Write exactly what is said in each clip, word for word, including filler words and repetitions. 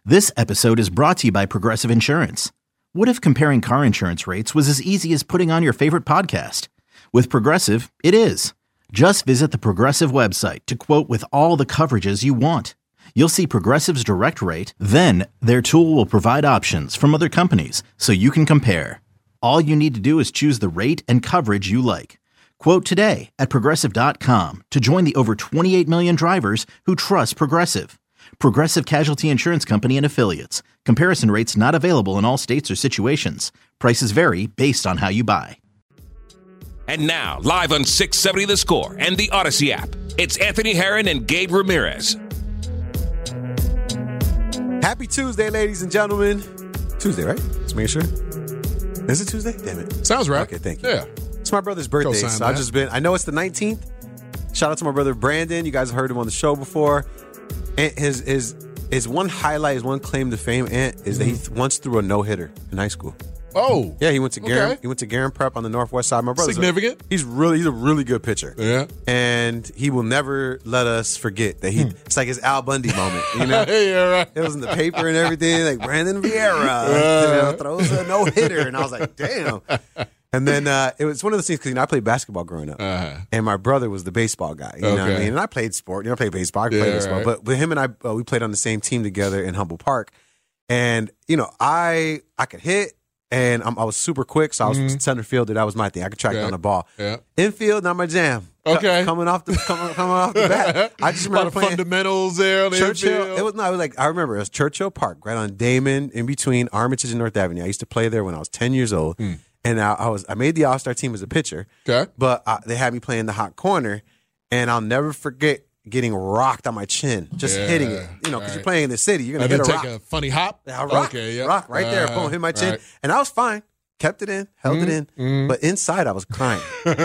This episode is brought to you by Progressive Insurance. What if comparing car insurance rates was as easy as putting on your favorite podcast? With Progressive, it is. Just visit the Progressive website to quote with all the coverages you want. You'll see Progressive's direct rate, then their tool will provide options from other companies so you can compare. All you need to do is choose the rate and coverage you like. Quote today at progressive dot com to join the over twenty-eight million drivers who trust Progressive. Progressive Casualty Insurance Company and Affiliates. Comparison rates not available in all states or situations. Prices vary based on how you buy. And now, live on six seventy The Score and the Odyssey app, it's Anthony Herron and Gabe Ramirez. Happy Tuesday, ladies and gentlemen. Tuesday, right? Just making sure. Is it Tuesday? Damn it. Sounds right. Okay, thank you. Yeah. It's my brother's birthday, Co-sign so that. I've just been, I know it's the nineteenth. Shout out to my brother Brandon. You guys have heard him on the show before. And his his his one highlight, his one claim to fame, Ant, is that he th- once threw a no-hitter in high school. Oh. Yeah, he went to Garum, okay. he went to Garum Prep on the northwest side. My brother's Significant. A, he's really he's a really good pitcher. Yeah. And he will never let us forget that he it's like his Al Bundy moment, you know? Yeah, right. It was in the paper and everything, like Brandon Vieira Uh. you know, throws a no-hitter. And I was like, damn. And then uh, it was one of those things because you know I played basketball growing up, Uh-huh. and my brother was the baseball guy. You know what I Okay. mean? And I played sport. You know, I played baseball. I Yeah, played baseball. right. But with him and I, uh, we played on the same team together in Humble Park. And you know, I I could hit, and I'm, I was super quick. So I was Mhm. center fielder. That was my thing. I could track Okay. down the ball. Yeah. Infield, not my jam. Co- Okay. coming off the coming, coming off the bat. I just A lot remember of playing fundamentals there on the Churchill. infield. It was no, it was like I remember it was Churchill Park, right on Damon, in between Armitage and North Avenue. I used to play there when I was ten years old, Hmm. and I, I was I made the All Star team as a pitcher. Okay. But uh, they had me playing the hot corner, and I'll never forget getting rocked on my chin, just Yeah, hitting it. You know, because right. you're playing in the city, you're gonna And then hit a take rock. a funny hop. Yeah, I rock, Okay, yeah. rock right there, Uh, boom, hit my chin, right. and I was fine. Kept it in, held it in, mm. but inside I was crying,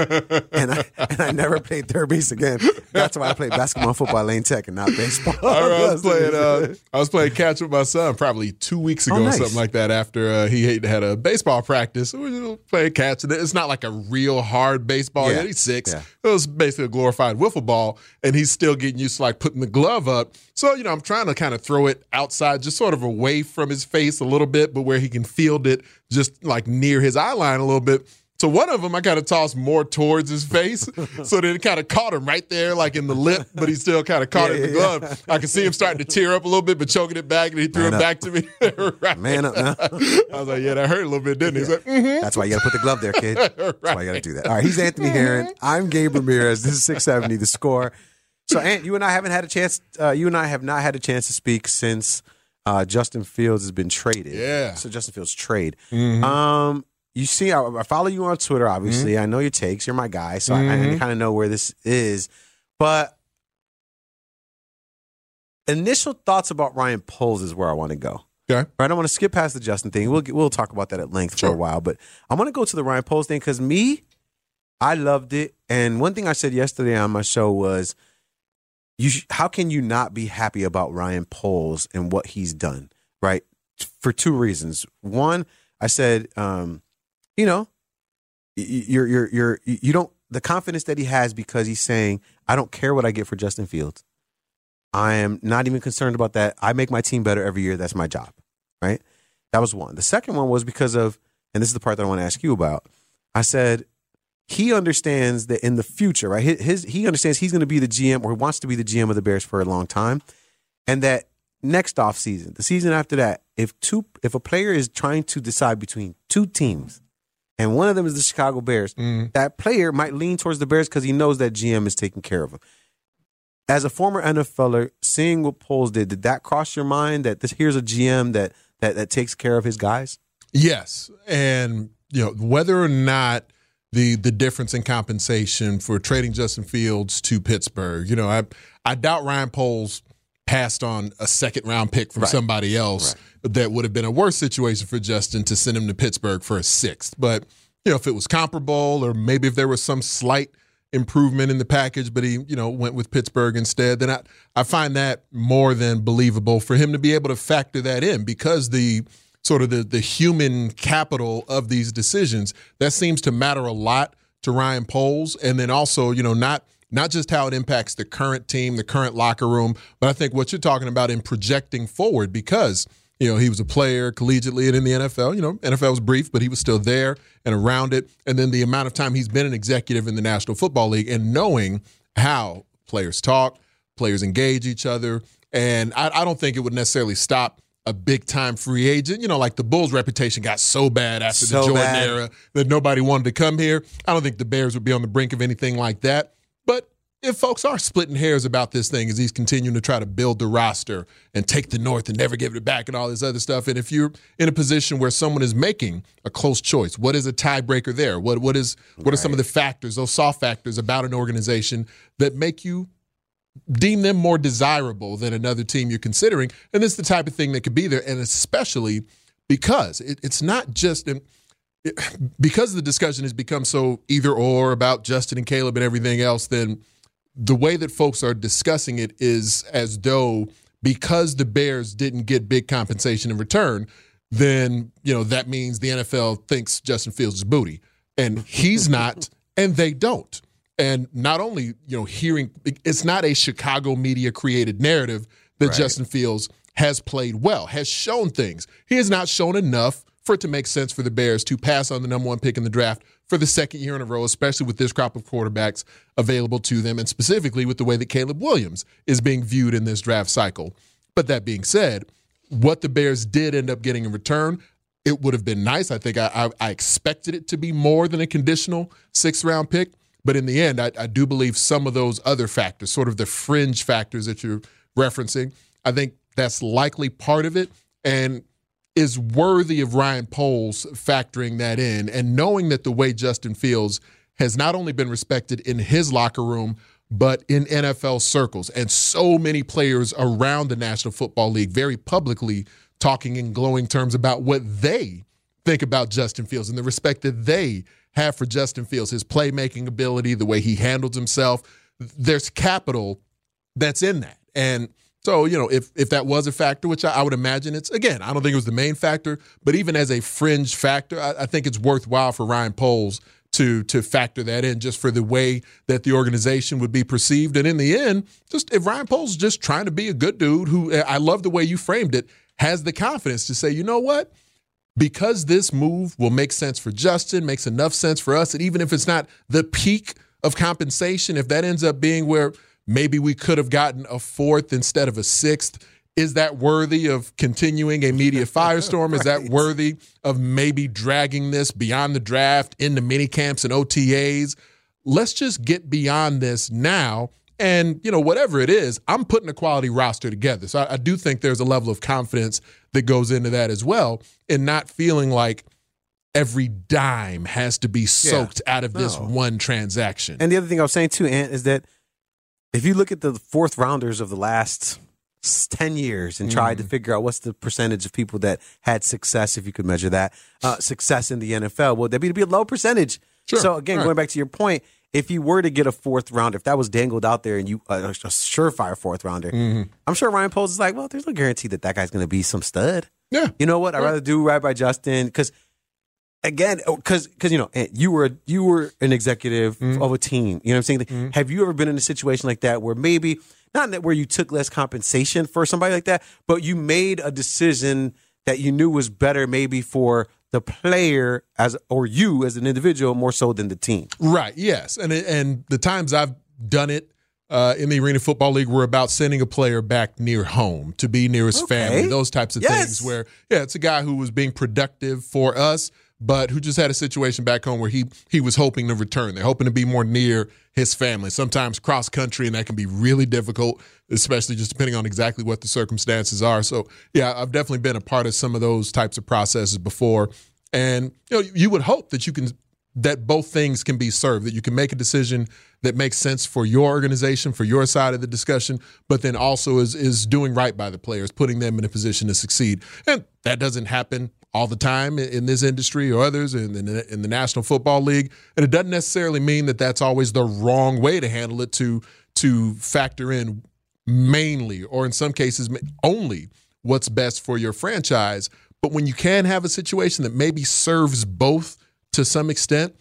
and I and I never played third base again. That's why I played basketball and football, Lane Tech, and not baseball. I, remember I was playing. Uh, I was playing catch with my son probably two weeks ago Oh, or nice. something like that. After uh, he had had a baseball practice, we were playing catch. And it's not like a real hard baseball. Yeah. Yet. He's six. Yeah. It was basically a glorified wiffle ball, and he's still getting used to like putting the glove up. So you know, I'm trying to kind of throw it outside, just sort of away from his face a little bit, but where he can field it just like near his eye line a little bit. So one of them I kind of tossed more towards his face, so that it kind of caught him right there, like in the lip, but he still kind of caught Yeah, it in the yeah, glove. I could see him starting to tear up a little bit, but choking it back, and he threw Man it up. back to me. Right. Man up now. I was like, yeah, that hurt a little bit, didn't it? He's like, mm-hmm. That's why you got to put the glove there, kid. That's why you got to do that. All right, he's Anthony Herron. I'm Gabe Ramirez. This is six seventy The Score. So, Ant, you and I haven't had a chance. Uh, you and I have not had a chance to speak since uh, Justin Fields has been traded. Yeah. So Justin Fields trade. Mhm. Um, you see, I, I follow you on Twitter. Obviously, Mm-hmm. I know your takes. You're my guy, so I, I Mhm. kind of know where this is. But initial thoughts about Ryan Poles is where I want to go. Okay. Right, I want to skip past the Justin thing. We'll get, we'll talk about that at length for Sure. a while, but I want to go to the Ryan Poles thing because me, I loved it. And one thing I said yesterday on my show was, you sh- how can you not be happy about Ryan Poles and what he's done? Right, for two reasons. One, I said, um, you know, y- y- you're you're you're you don't the confidence that he has because he's saying, I don't care what I get for Justin Fields. I am not even concerned about that. I make my team better every year. That's my job. Right? That was one. The second one was because of, and this is the part that I want to ask you about. I said, he understands that in the future, right? His, his he understands he's going to be the G M or wants to be the G M of the Bears for a long time. And that next offseason, the season after that, if two if a player is trying to decide between two teams and one of them is the Chicago Bears, Mhm. that player might lean towards the Bears because he knows that G M is taking care of him. As a former N F L er, seeing what Poles did, did that cross your mind that this here's a G M that that that takes care of his guys? Yes, and you know whether or not the the difference in compensation for trading Justin Fields to Pittsburgh, you know, I I doubt Ryan Poles passed on a second round pick from Right. somebody else Right. that would have been a worse situation for Justin to send him to Pittsburgh for a sixth. But you know, if it was comparable, or maybe if there was some slight improvement in the package, but he, you know, went with Pittsburgh instead, then I, I find that more than believable for him to be able to factor that in, because the sort of the, the human capital of these decisions, that seems to matter a lot to Ryan Poles. And then also, you know, not not just how it impacts the current team, the current locker room, but I think what you're talking about in projecting forward, because, you know, he was a player collegiately and in the N F L. You know, N F L was brief, but he was still there and around it. And then the amount of time he's been an executive in the National Football League and knowing how players talk, players engage each other. And I, I don't think it would necessarily stop a big-time free agent. You know, like the Bulls' reputation got so bad after so the Jordan bad. era that nobody wanted to come here. I don't think the Bears would be on the brink of anything like that. But if folks are splitting hairs about this thing as he's continuing to try to build the roster and take the North and never give it back and all this other stuff, and if you're in a position where someone is making a close choice, what is a tiebreaker there? What what is what right. are some of the factors, those soft factors about an organization that make you deem them more desirable than another team you're considering? And this is the type of thing that could be there, and especially because it, it's not just it, because the discussion has become so either or about Justin and Caleb and everything else, then the way that folks are discussing it is as though because the Bears didn't get big compensation in return, then, you know, that means the N F L thinks Justin Fields is booty. And he's not, and they don't. And not only, you know, hearing, it's not a Chicago media created narrative that right. Justin Fields has played well, has shown things. He has not shown enough for it to make sense for the Bears to pass on the number one pick in the draft for the second year in a row, especially with this crop of quarterbacks available to them, and specifically with the way that Caleb Williams is being viewed in this draft cycle. But that being said, what the Bears did end up getting in return, it would have been nice. I think I, I, I expected it to be more than a conditional sixth-round pick. But in the end, I, I do believe some of those other factors, sort of the fringe factors that you're referencing, I think that's likely part of it and is worthy of Ryan Poles factoring that in and knowing that the way Justin Fields has not only been respected in his locker room, but in N F L circles. And so many players around the National Football League very publicly talking in glowing terms about what they think about Justin Fields and the respect that they have for Justin Fields, his playmaking ability, the way he handles himself. There's capital that's in that. And so, you know, if if that was a factor, which I, I would imagine it's, again, I don't think it was the main factor, but even as a fringe factor, I, I think it's worthwhile for Ryan Poles to to factor that in just for the way that the organization would be perceived. And in the end, just if Ryan Poles is just trying to be a good dude who, I love the way you framed it, has the confidence to say, you know what? Because this move will make sense for Justin, makes enough sense for us, and even if it's not the peak of compensation, if that ends up being where maybe we could have gotten a fourth instead of a sixth, is that worthy of continuing a media firestorm? Right. Is that worthy of maybe dragging this beyond the draft into mini camps and O T As? Let's just get beyond this now. And, you know, whatever it is, I'm putting a quality roster together. So I, I do think there's a level of confidence that goes into that as well, and not feeling like every dime has to be soaked yeah, out of this no. one transaction. And the other thing I was saying too, Ant, is that if you look at the fourth rounders of the last ten years and tried mm. to figure out what's the percentage of people that had success, if you could measure that, uh, success in the N F L, well, that'd be, be a low percentage. Sure. So again, right. going back to your point, if you were to get a fourth rounder, if that was dangled out there and you uh, a surefire fourth rounder, mm-hmm. I'm sure Ryan Poles is like, well, there's no guarantee that that guy's going to be some stud. Yeah. You know what? I'd yeah. rather do right by Justin because, again, because because you know you were you were an executive mm-hmm. of a team. You know what I'm saying? Mm-hmm. Have you ever been in a situation like that where maybe not that where you took less compensation for somebody like that, but you made a decision that you knew was better maybe for the player as or you as an individual more so than the team? Right. Yes. And and the times I've done it uh, in the Arena Football League were about sending a player back near home to be near his okay. family. Those types of yes. things where yeah, it's a guy who was being productive for us, but who just had a situation back home where he he was hoping to return. They're hoping to be more near his family. Sometimes cross country, and that can be really difficult, especially just depending on exactly what the circumstances are. So yeah, I've definitely been a part of some of those types of processes before. And you know, you would hope that you can that both things can be served, that you can make a decision that makes sense for your organization, for your side of the discussion, but then also is is doing right by the players, putting them in a position to succeed. And that doesn't happen all the time in this industry or others in the, in the National Football League. And it doesn't necessarily mean that that's always the wrong way to handle it, to to factor in mainly or in some cases only what's best for your franchise. But when you can have a situation that maybe serves both to some extent,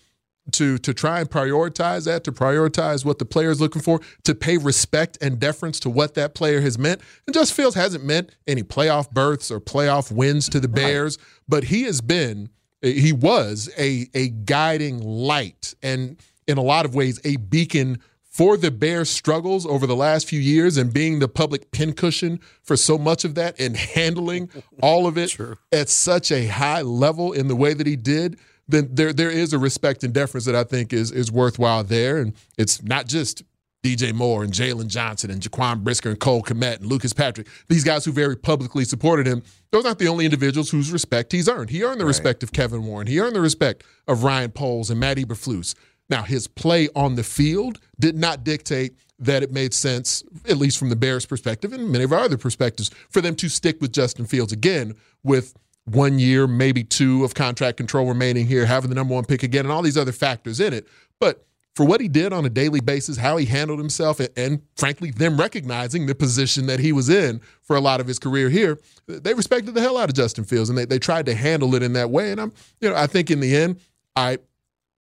to to try and prioritize that, to prioritize what the player is looking for, to pay respect and deference to what that player has meant. And Justin Fields hasn't meant any playoff berths or playoff wins to the Bears, right. but he has been, he was a a guiding light and in a lot of ways a beacon for the Bears' struggles over the last few years and being the public pincushion for so much of that and handling all of it True. At such a high level in the way that he did, then there there is a respect and deference that I think is is worthwhile there. And it's not just D J Moore and Jalen Johnson and Jaquan Brisker and Cole Kmet and Lucas Patrick, these guys who very publicly supported him. Those aren't the only individuals whose respect he's earned. He earned the right. respect of Kevin Warren. He earned the respect of Ryan Poles and Matt Eberflus. Now, his play on the field did not dictate that it made sense, at least from the Bears' perspective and many of our other perspectives, for them to stick with Justin Fields again with one year, maybe two of contract control remaining here, having the number one pick again, and all these other factors in it. But for what he did on a daily basis, how he handled himself, and, and frankly, them recognizing the position that he was in for a lot of his career here, they respected the hell out of Justin Fields, and they, they tried to handle it in that way. And I'm, you know, I think in the end, I –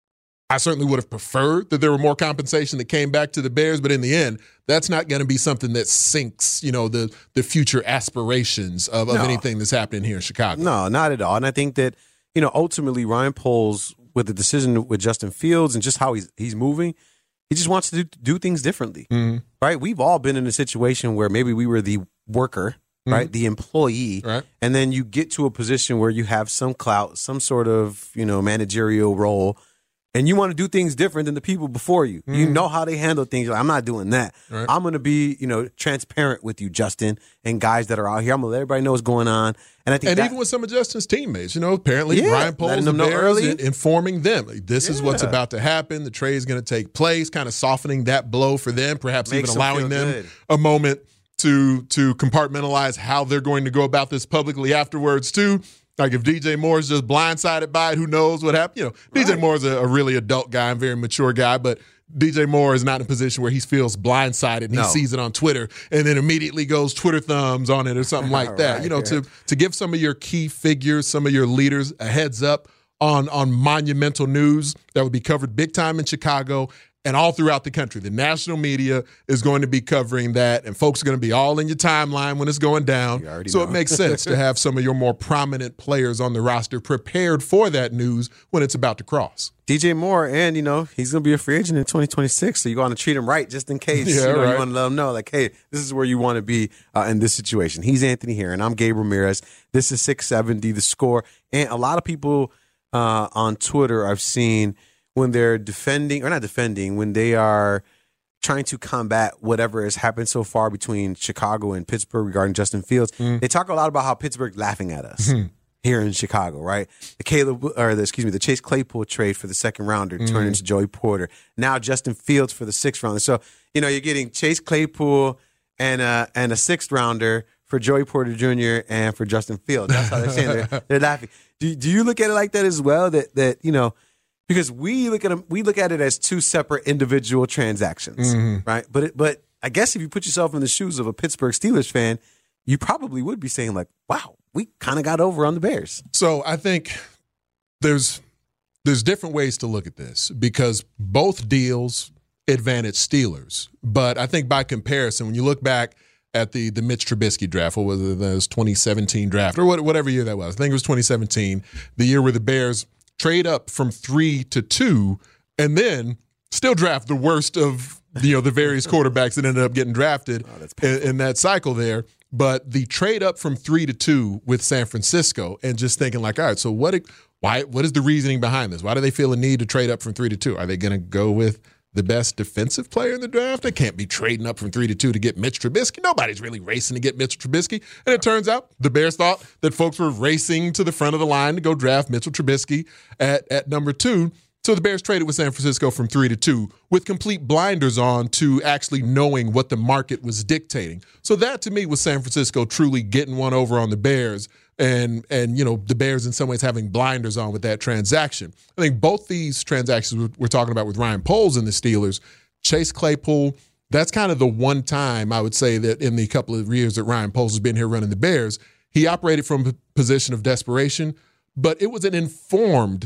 I certainly would have preferred that there were more compensation that came back to the Bears, but in the end, that's not going to be something that sinks, you know, the the future aspirations of, of no. anything that's happening here in Chicago. No, not at all. And I think that, you know, ultimately Ryan Poles, with the decision with Justin Fields and just how he's he's moving, he just wants to do, do things differently, mm-hmm. right? We've all been in a situation where maybe we were the worker, mm-hmm. right, the employee, right. and then you get to a position where you have some clout, some sort of, you know, managerial role, and you want to do things different than the people before you. Mm. You know how they handle things. You're like, I'm not doing that. Right. I'm going to be, you know, transparent with you, Justin, and guys that are out here. I'm going to let everybody know what's going on. And I think, and that, even with some of Justin's teammates, you know, apparently yeah, Ryan Poles and Bears informing them like, this yeah. is what's about to happen. The trade is going to take place, kind of softening that blow for them, perhaps Makes even allowing them, them a moment to to compartmentalize how they're going to go about this publicly afterwards too. Like if D J Moore's just blindsided by it, who knows what happened? You know, right. D J Moore's a, a really adult guy and very mature guy, but D J Moore is not in a position where he feels blindsided and no. he sees it on Twitter and then immediately goes Twitter thumbs on it or something like that. Right, you know, yeah. to to give some of your key figures, some of your leaders a heads up on on monumental news that would be covered big time in Chicago and all throughout the country. The national media is going to be covering that, and folks are going to be all in your timeline when it's going down. So know. It makes sense to have some of your more prominent players on the roster prepared for that news when it's about to cross. D J Moore, and, you know, he's going to be a free agent in twenty twenty-six, so you want to treat him right just in case. Yeah, you know, right. you want to let him know, like, hey, this is where you want to be uh, in this situation. He's Anthony Herron. I'm Gabe Ramirez. This is six seventy, The Score. And a lot of people uh, on Twitter I've seen – when they're defending, or not defending, when they are trying to combat whatever has happened so far between Chicago and Pittsburgh regarding Justin Fields, mm. they talk a lot about how Pittsburgh's laughing at us mm. here in Chicago, right? The Caleb, or the, excuse me, the Chase Claypool trade for the second rounder mm. turned into Joey Porter. Now Justin Fields for the sixth rounder. So, you know, you're getting Chase Claypool and a, and a sixth rounder for Joey Porter Junior and for Justin Fields. That's how they're saying they're, they're laughing. Do, do you look at it like that as well? That that you know. Because we look at them, we look at it as two separate individual transactions, mm-hmm. right? But it, but I guess if you put yourself in the shoes of a Pittsburgh Steelers fan, you probably would be saying like, "Wow, we kind of got over on the Bears." So I think there's there's different ways to look at this because both deals advantage Steelers, but I think by comparison, when you look back at the the Mitch Trubisky draft, or was it the twenty seventeen draft, or whatever year that was, I think it was twenty seventeen, the year where the Bears trade up from three to two, and then still draft the worst of you know the various quarterbacks that ended up getting drafted oh, in, in that cycle there. But the trade up from three to two with San Francisco, and just thinking like, all right, so what? Why? What is the reasoning behind this? Why do they feel a need to trade up from three to two? Are they going to go with the best defensive player in the draft? They can't be trading up from three to two to get Mitch Trubisky. Nobody's really racing to get Mitch Trubisky. And it turns out the Bears thought that folks were racing to the front of the line to go draft Mitchell Trubisky at, at number two. So the Bears traded with San Francisco from three to two with complete blinders on to actually knowing what the market was dictating. So that to me was San Francisco truly getting one over on the Bears and, and you know, the Bears in some ways having blinders on with that transaction. I think both these transactions we're talking about with Ryan Poles and the Steelers, Chase Claypool, that's kind of the one time I would say that in the couple of years that Ryan Poles has been here running the Bears, he operated from a position of desperation, but it was an informed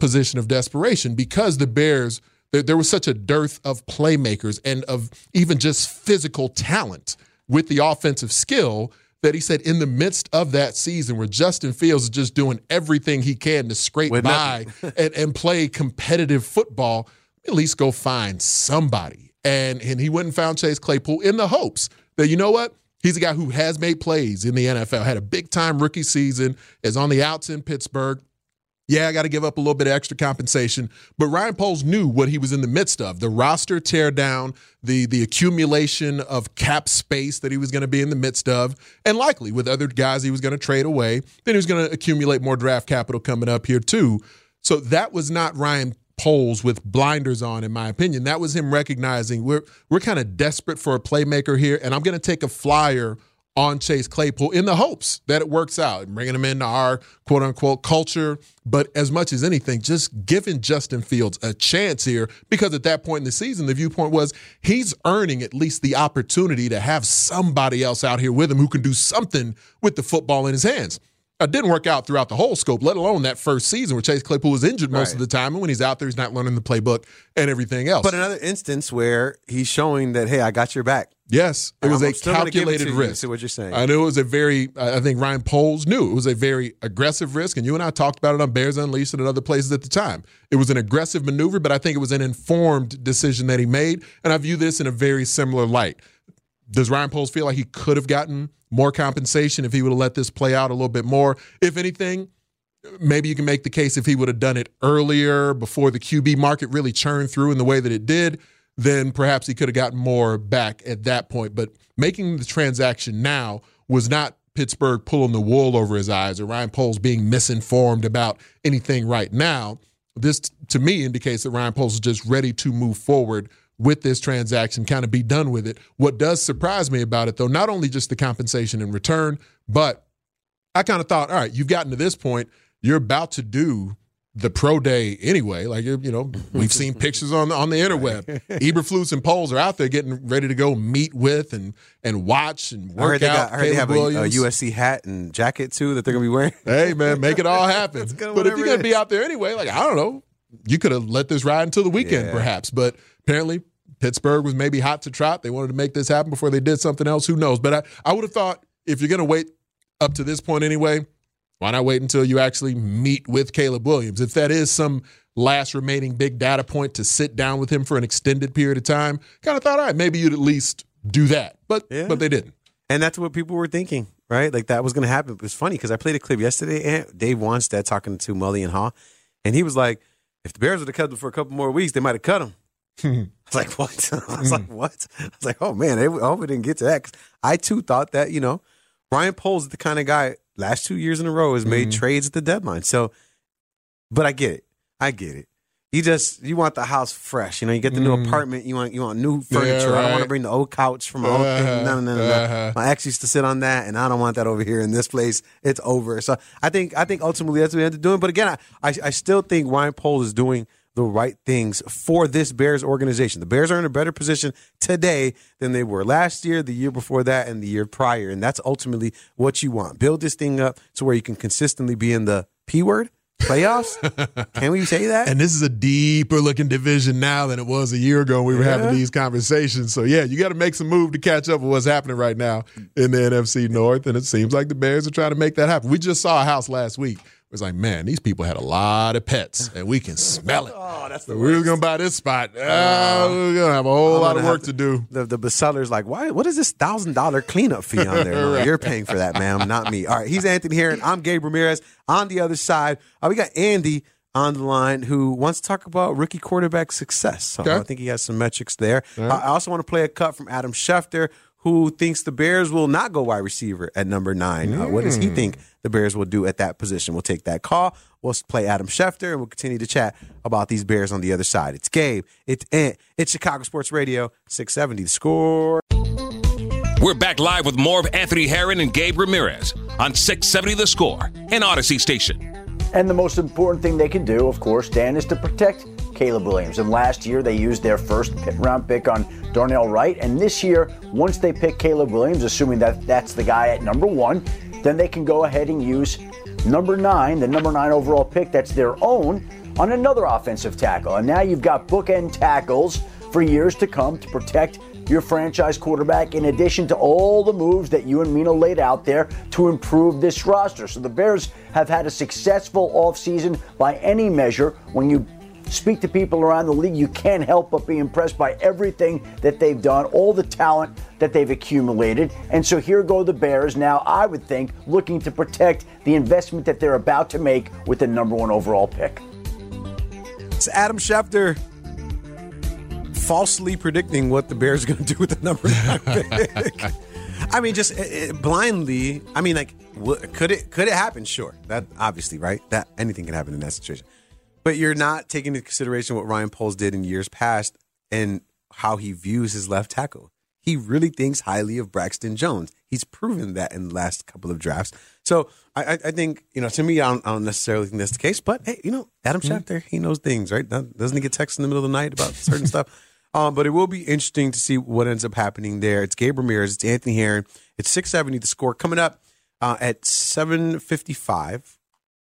position of desperation because the Bears, there, there was such a dearth of playmakers and of even just physical talent with the offensive skill that he said in the midst of that season where Justin Fields is just doing everything he can to scrape With by and, and play competitive football, at least go find somebody. And, and he went and found Chase Claypool in the hopes that, you know what, he's a guy who has made plays in the N F L, had a big-time rookie season, is on the outs in Pittsburgh. Yeah, I got to give up a little bit of extra compensation. But Ryan Poles knew what he was in the midst of. The roster tear down, the, the accumulation of cap space that he was going to be in the midst of, and likely with other guys he was going to trade away. Then he was going to accumulate more draft capital coming up here too. So that was not Ryan Poles with blinders on, in my opinion. That was him recognizing we're, we're kind of desperate for a playmaker here, and I'm going to take a flyer on Chase Claypool in the hopes that it works out, bringing him into our quote-unquote culture. But as much as anything, just giving Justin Fields a chance here, because at that point in the season, the viewpoint was he's earning at least the opportunity to have somebody else out here with him who can do something with the football in his hands. It didn't work out throughout the whole scope, let alone that first season where Chase Claypool was injured most right. of the time. And when he's out there, he's not learning the playbook and everything else. But another instance where he's showing that, hey, I got your back. Yes, it was I'm a still gonna give it calculated to you, risk. see what you're saying. I knew it was a very, I think Ryan Poles knew it was a very aggressive risk, and you and I talked about it on Bears Unleashed and other places at the time. It was an aggressive maneuver, but I think it was an informed decision that he made, and I view this in a very similar light. Does Ryan Poles feel like he could have gotten more compensation if he would have let this play out a little bit more? If anything, maybe you can make the case if he would have done it earlier, before the Q B market really churned through in the way that it did, then perhaps he could have gotten more back at that point. But making the transaction now was not Pittsburgh pulling the wool over his eyes or Ryan Poles being misinformed about anything right now. This, to me, indicates that Ryan Poles is just ready to move forward with this transaction, kind of be done with it. What does surprise me about it, though, not only just the compensation in return, but I kind of thought, all right, you've gotten to this point, you're about to do the pro day anyway. Like, you know, we've seen pictures on, on the interweb. Eberflus and Poles are out there getting ready to go meet with and and watch and work I heard they out. got, I heard they have a, a U S C hat and jacket, too, that they're going to be wearing. Hey, man, make it all happen. But if you're going to be out there anyway, like, I don't know, you could have let this ride until the weekend, yeah. perhaps. But apparently Pittsburgh was maybe hot to trot. They wanted to make this happen before they did something else. Who knows? But I, I would have thought if you're going to wait up to this point anyway, why not wait until you actually meet with Caleb Williams? If that is some last remaining big data point to sit down with him for an extended period of time, kind of thought, all right, maybe you'd at least do that. But yeah. but they didn't. And that's what people were thinking, right? Like that was going to happen. It was funny because I played a clip yesterday, and Dave Wanstead talking to Mully and Haw, and he was like, if the Bears would have cut him for a couple more weeks, they might have cut him. I was like, what? I was like, what? I was like, oh, man, I hope we didn't get to that. 'Cause I, too, thought that, you know, Ryan Poles is the kind of guy last two years in a row has made mm-hmm. trades at the deadline. So, but I get it. I get it. You just, you want the house fresh. You know, you get the mm-hmm. new apartment. You want you want new furniture. Yeah, right. I don't want to bring the old couch from my old uh-huh. thing. No, no, no, no. Uh-huh. My ex used to sit on that, and I don't want that over here in this place. It's over. So I think I think ultimately that's what we had to do. But again, I, I, I still think Ryan Poles is doing the right things for this Bears organization. The Bears are in a better position today than they were last year, the year before that, and the year prior. And that's ultimately what you want. Build this thing up to where you can consistently be in the P word playoffs. Can we say that? And this is a deeper looking division now than it was a year ago when we were yeah. having these conversations. So, yeah, you got to make some move to catch up with what's happening right now in the N F C North. And it seems like the Bears are trying to make that happen. We just saw a house last week. It's like, man, these people had a lot of pets, and we can smell it. Oh, that's the so we were going to buy this spot. Uh, uh, we're going to have a whole lot of work to, to do. The, the bestseller's like, why? What is this one thousand dollars cleanup fee on there? right. You're paying for that, ma'am, not me. All right, he's Anthony Herron. I'm Gabe Ramirez. On the other side, uh, we got Andy on the line who wants to talk about rookie quarterback success. So okay. I think he has some metrics there. Right. Uh, I also want to play a cut from Adam Schefter, who thinks the Bears will not go wide receiver at number nine. Mm. Uh, what does he think the Bears will do at that position? We'll take that call. We'll play Adam Schefter, and we'll continue to chat about these Bears on the other side. It's Gabe. It's Ant. It's Chicago Sports Radio, six seventy The Score. We're back live with more of Anthony Herron and Gabe Ramirez on six seventy The Score and Odyssey Station. And the most important thing they can do, of course, Dan, is to protect Caleb Williams. And last year, they used their first round pick on Darnell Wright. And this year, once they pick Caleb Williams, assuming that that's the guy at number one, then they can go ahead and use number nine, the number nine overall pick that's their own, on another offensive tackle. And now you've got bookend tackles for years to come to protect your franchise quarterback, in addition to all the moves that you and Mina laid out there to improve this roster. So the Bears have had a successful offseason by any measure. When you speak to people around the league, you can't help but be impressed by everything that they've done, all the talent that they've accumulated. And so here go the Bears now, I would think, looking to protect the investment that they're about to make with the number one overall pick. It's Adam Schefter falsely predicting what the Bears are going to do with the number nine pick. I mean, just uh, blindly. I mean, like, w- could it could it happen? Sure, that obviously, right? That anything can happen in that situation. But you're not taking into consideration what Ryan Poles did in years past and how he views his left tackle. He really thinks highly of Braxton Jones. He's proven that in the last couple of drafts. So I, I think, you know, to me, I don't, I don't necessarily think that's the case. But hey, you know, Adam Schefter, he knows things, right? Doesn't he get texts in the middle of the night about certain stuff? Um, but it will be interesting to see what ends up happening there. It's Gabe Ramirez. It's Anthony Herron. It's six seventy, the score. Coming up uh, at seven fifty-five,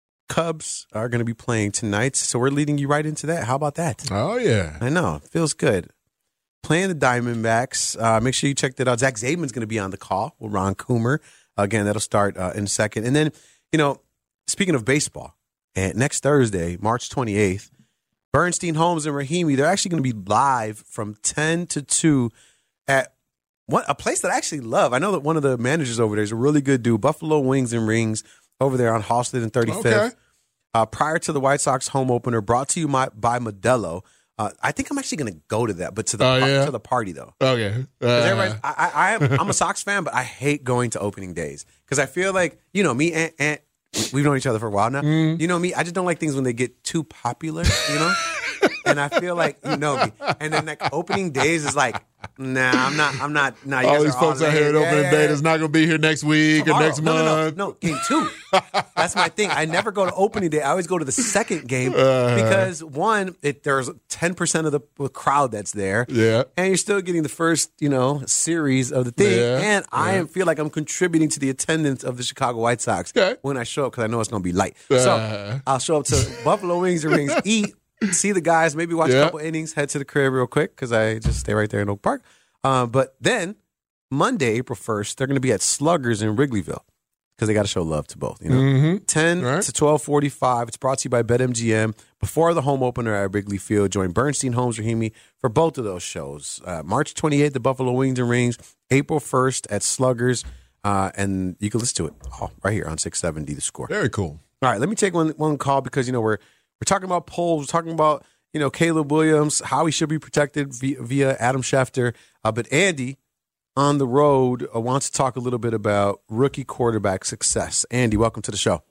Cubs are going to be playing tonight. So we're leading you right into that. How about that? Oh, yeah. I know. Feels good. Playing the Diamondbacks. Uh, make sure you check that out. Zach Zaidman's going to be on the call with Ron Coomer. Again, that'll start uh, in a second. And then, you know, speaking of baseball, and next Thursday, March twenty-eighth, Bernstein, Holmes, and Rahimi, they're actually going to be live from ten to two at what a place that I actually love. I know that one of the managers over there is a really good dude, Buffalo Wings and Rings over there on Halsted and thirty-fifth. Okay. Uh, prior to the White Sox home opener, brought to you by, by Modelo. Uh, I think I'm actually going to go to that, but to the oh, yeah? to the party, though. Okay. Uh, I, I, I am, I'm a Sox fan, but I hate going to opening days because I feel like, you know, me and, and we've known each other for a while now. Mm. You know me, I just don't like things when they get too popular, you know? And I feel like, you know me. And then like opening days is like, nah, I'm not, I'm not, nah. You all guys these are folks all out here at yeah, opening yeah, day yeah. that's not going to be here next week Tomorrow. or next no, month. No, no, no, game two. That's my thing. I never go to opening day. I always go to the second game uh, because one, it, there's ten percent of the crowd that's there. Yeah. And you're still getting the first, you know, series of the thing. Yeah, and I yeah. feel like I'm contributing to the attendance of the Chicago White Sox okay. when I show up because I know it's going to be light. Uh, so I'll show up to Buffalo Wings and Rings, eat, see the guys, maybe watch yeah. a couple innings, head to the crib real quick because I just stay right there in Oak Park. Uh, but then Monday, April first, they're going to be at Sluggers in Wrigleyville because they got to show love to both. You know, mm-hmm. ten right. to twelve forty-five. It's brought to you by BetMGM. Before the home opener at Wrigley Field, join Bernstein, Holmes, Rahimi for both of those shows. Uh, March twenty-eighth, the Buffalo Wings and Rings. April first at Sluggers, uh, and you can listen to it all right here on six seventy, The Score. Very cool. All right, let me take one one call because you know we're we're talking about polls, we're talking about you know Caleb Williams, how he should be protected via, via Adam Schefter, uh, but Andy on the road uh, wants to talk a little bit about rookie quarterback success. Andy, welcome to the show.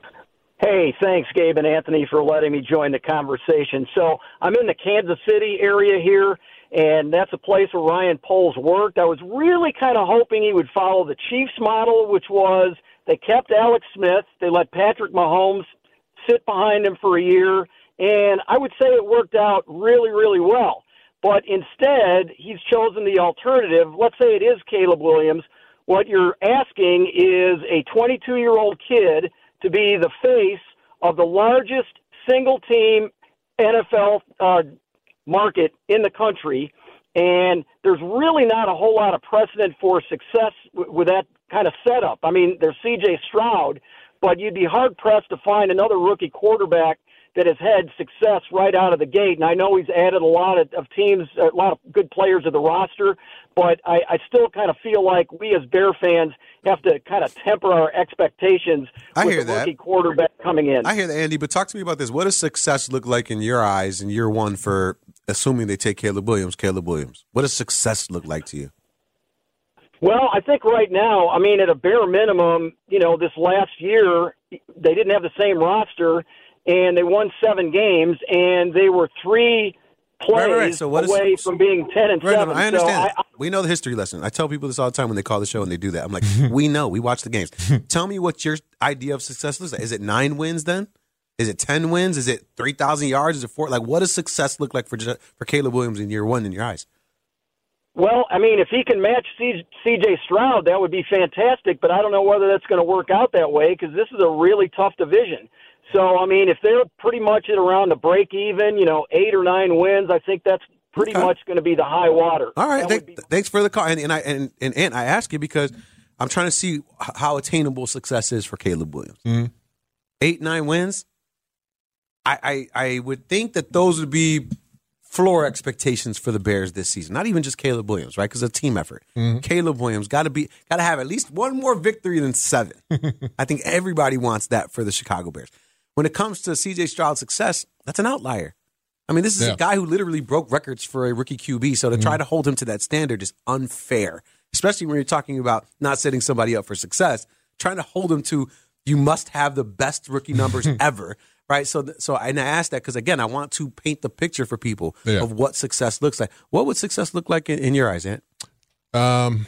Hey, thanks, Gabe and Anthony, for letting me join the conversation. So I'm in the Kansas City area here, and that's a place where Ryan Poles worked. I was really kind of hoping he would follow the Chiefs model, which was they kept Alex Smith, they let Patrick Mahomes sit behind him for a year, and I would say it worked out really, really well. But instead, he's chosen the alternative. Let's say it is Caleb Williams. What you're asking is a twenty-two-year-old kid to be the face of the largest single-team N F L uh, market in the country, and there's really not a whole lot of precedent for success w- with that kind of setup. I mean, there's C J Stroud, but you'd be hard-pressed to find another rookie quarterback that has had success right out of the gate. And I know he's added a lot of, of teams, a lot of good players to the roster, but I, I still kind of feel like we as Bear fans have to kind of temper our expectations I with hear the that. rookie quarterback coming in. I hear that, Andy, but talk to me about this. What does success look like in your eyes in year one for assuming they take Caleb Williams, Caleb Williams? What does success look like to you? Well, I think right now, I mean, at a bare minimum, you know, this last year, they didn't have the same roster, and they won seven games, and they were three plays right, right, right. So what away is, from being ten and right, seven. No, I understand. So I, we know the history lesson. I tell people this all the time when they call the show and they do that. I'm like, we know. We watch the games. Tell me what your idea of success looks like. Is it nine wins then? Is it ten wins? Is it three thousand yards? Is it four? Like, what does success look like for for Caleb Williams in year one in your eyes? Well, I mean, if he can match C J Stroud, that would be fantastic, but I don't know whether that's going to work out that way because this is a really tough division. So, I mean, if they're pretty much at around the break even, you know, eight or nine wins, I think that's pretty okay. much going to be the high water. All right, Th- be- thanks for the call. And, and, I, and, and, and I ask you because I'm trying to see how attainable success is for Caleb Williams. Mm-hmm. Eight, nine wins, I, I, I would think that those would be floor expectations for the Bears this season. Not even just Caleb Williams, right? Because it's a team effort. Mm-hmm. Caleb Williams got to be got to have at least one more victory than seven. I think everybody wants that for the Chicago Bears. When it comes to C J Stroud's success, that's an outlier. I mean, this is yeah. a guy who literally broke records for a rookie Q B. So to mm-hmm. try to hold him to that standard is unfair, especially when you're talking about not setting somebody up for success. Trying to hold him to you must have the best rookie numbers ever. Right, so so and I asked that because again, I want to paint the picture for people yeah. of what success looks like. What would success look like in, in your eyes, Ant? Um,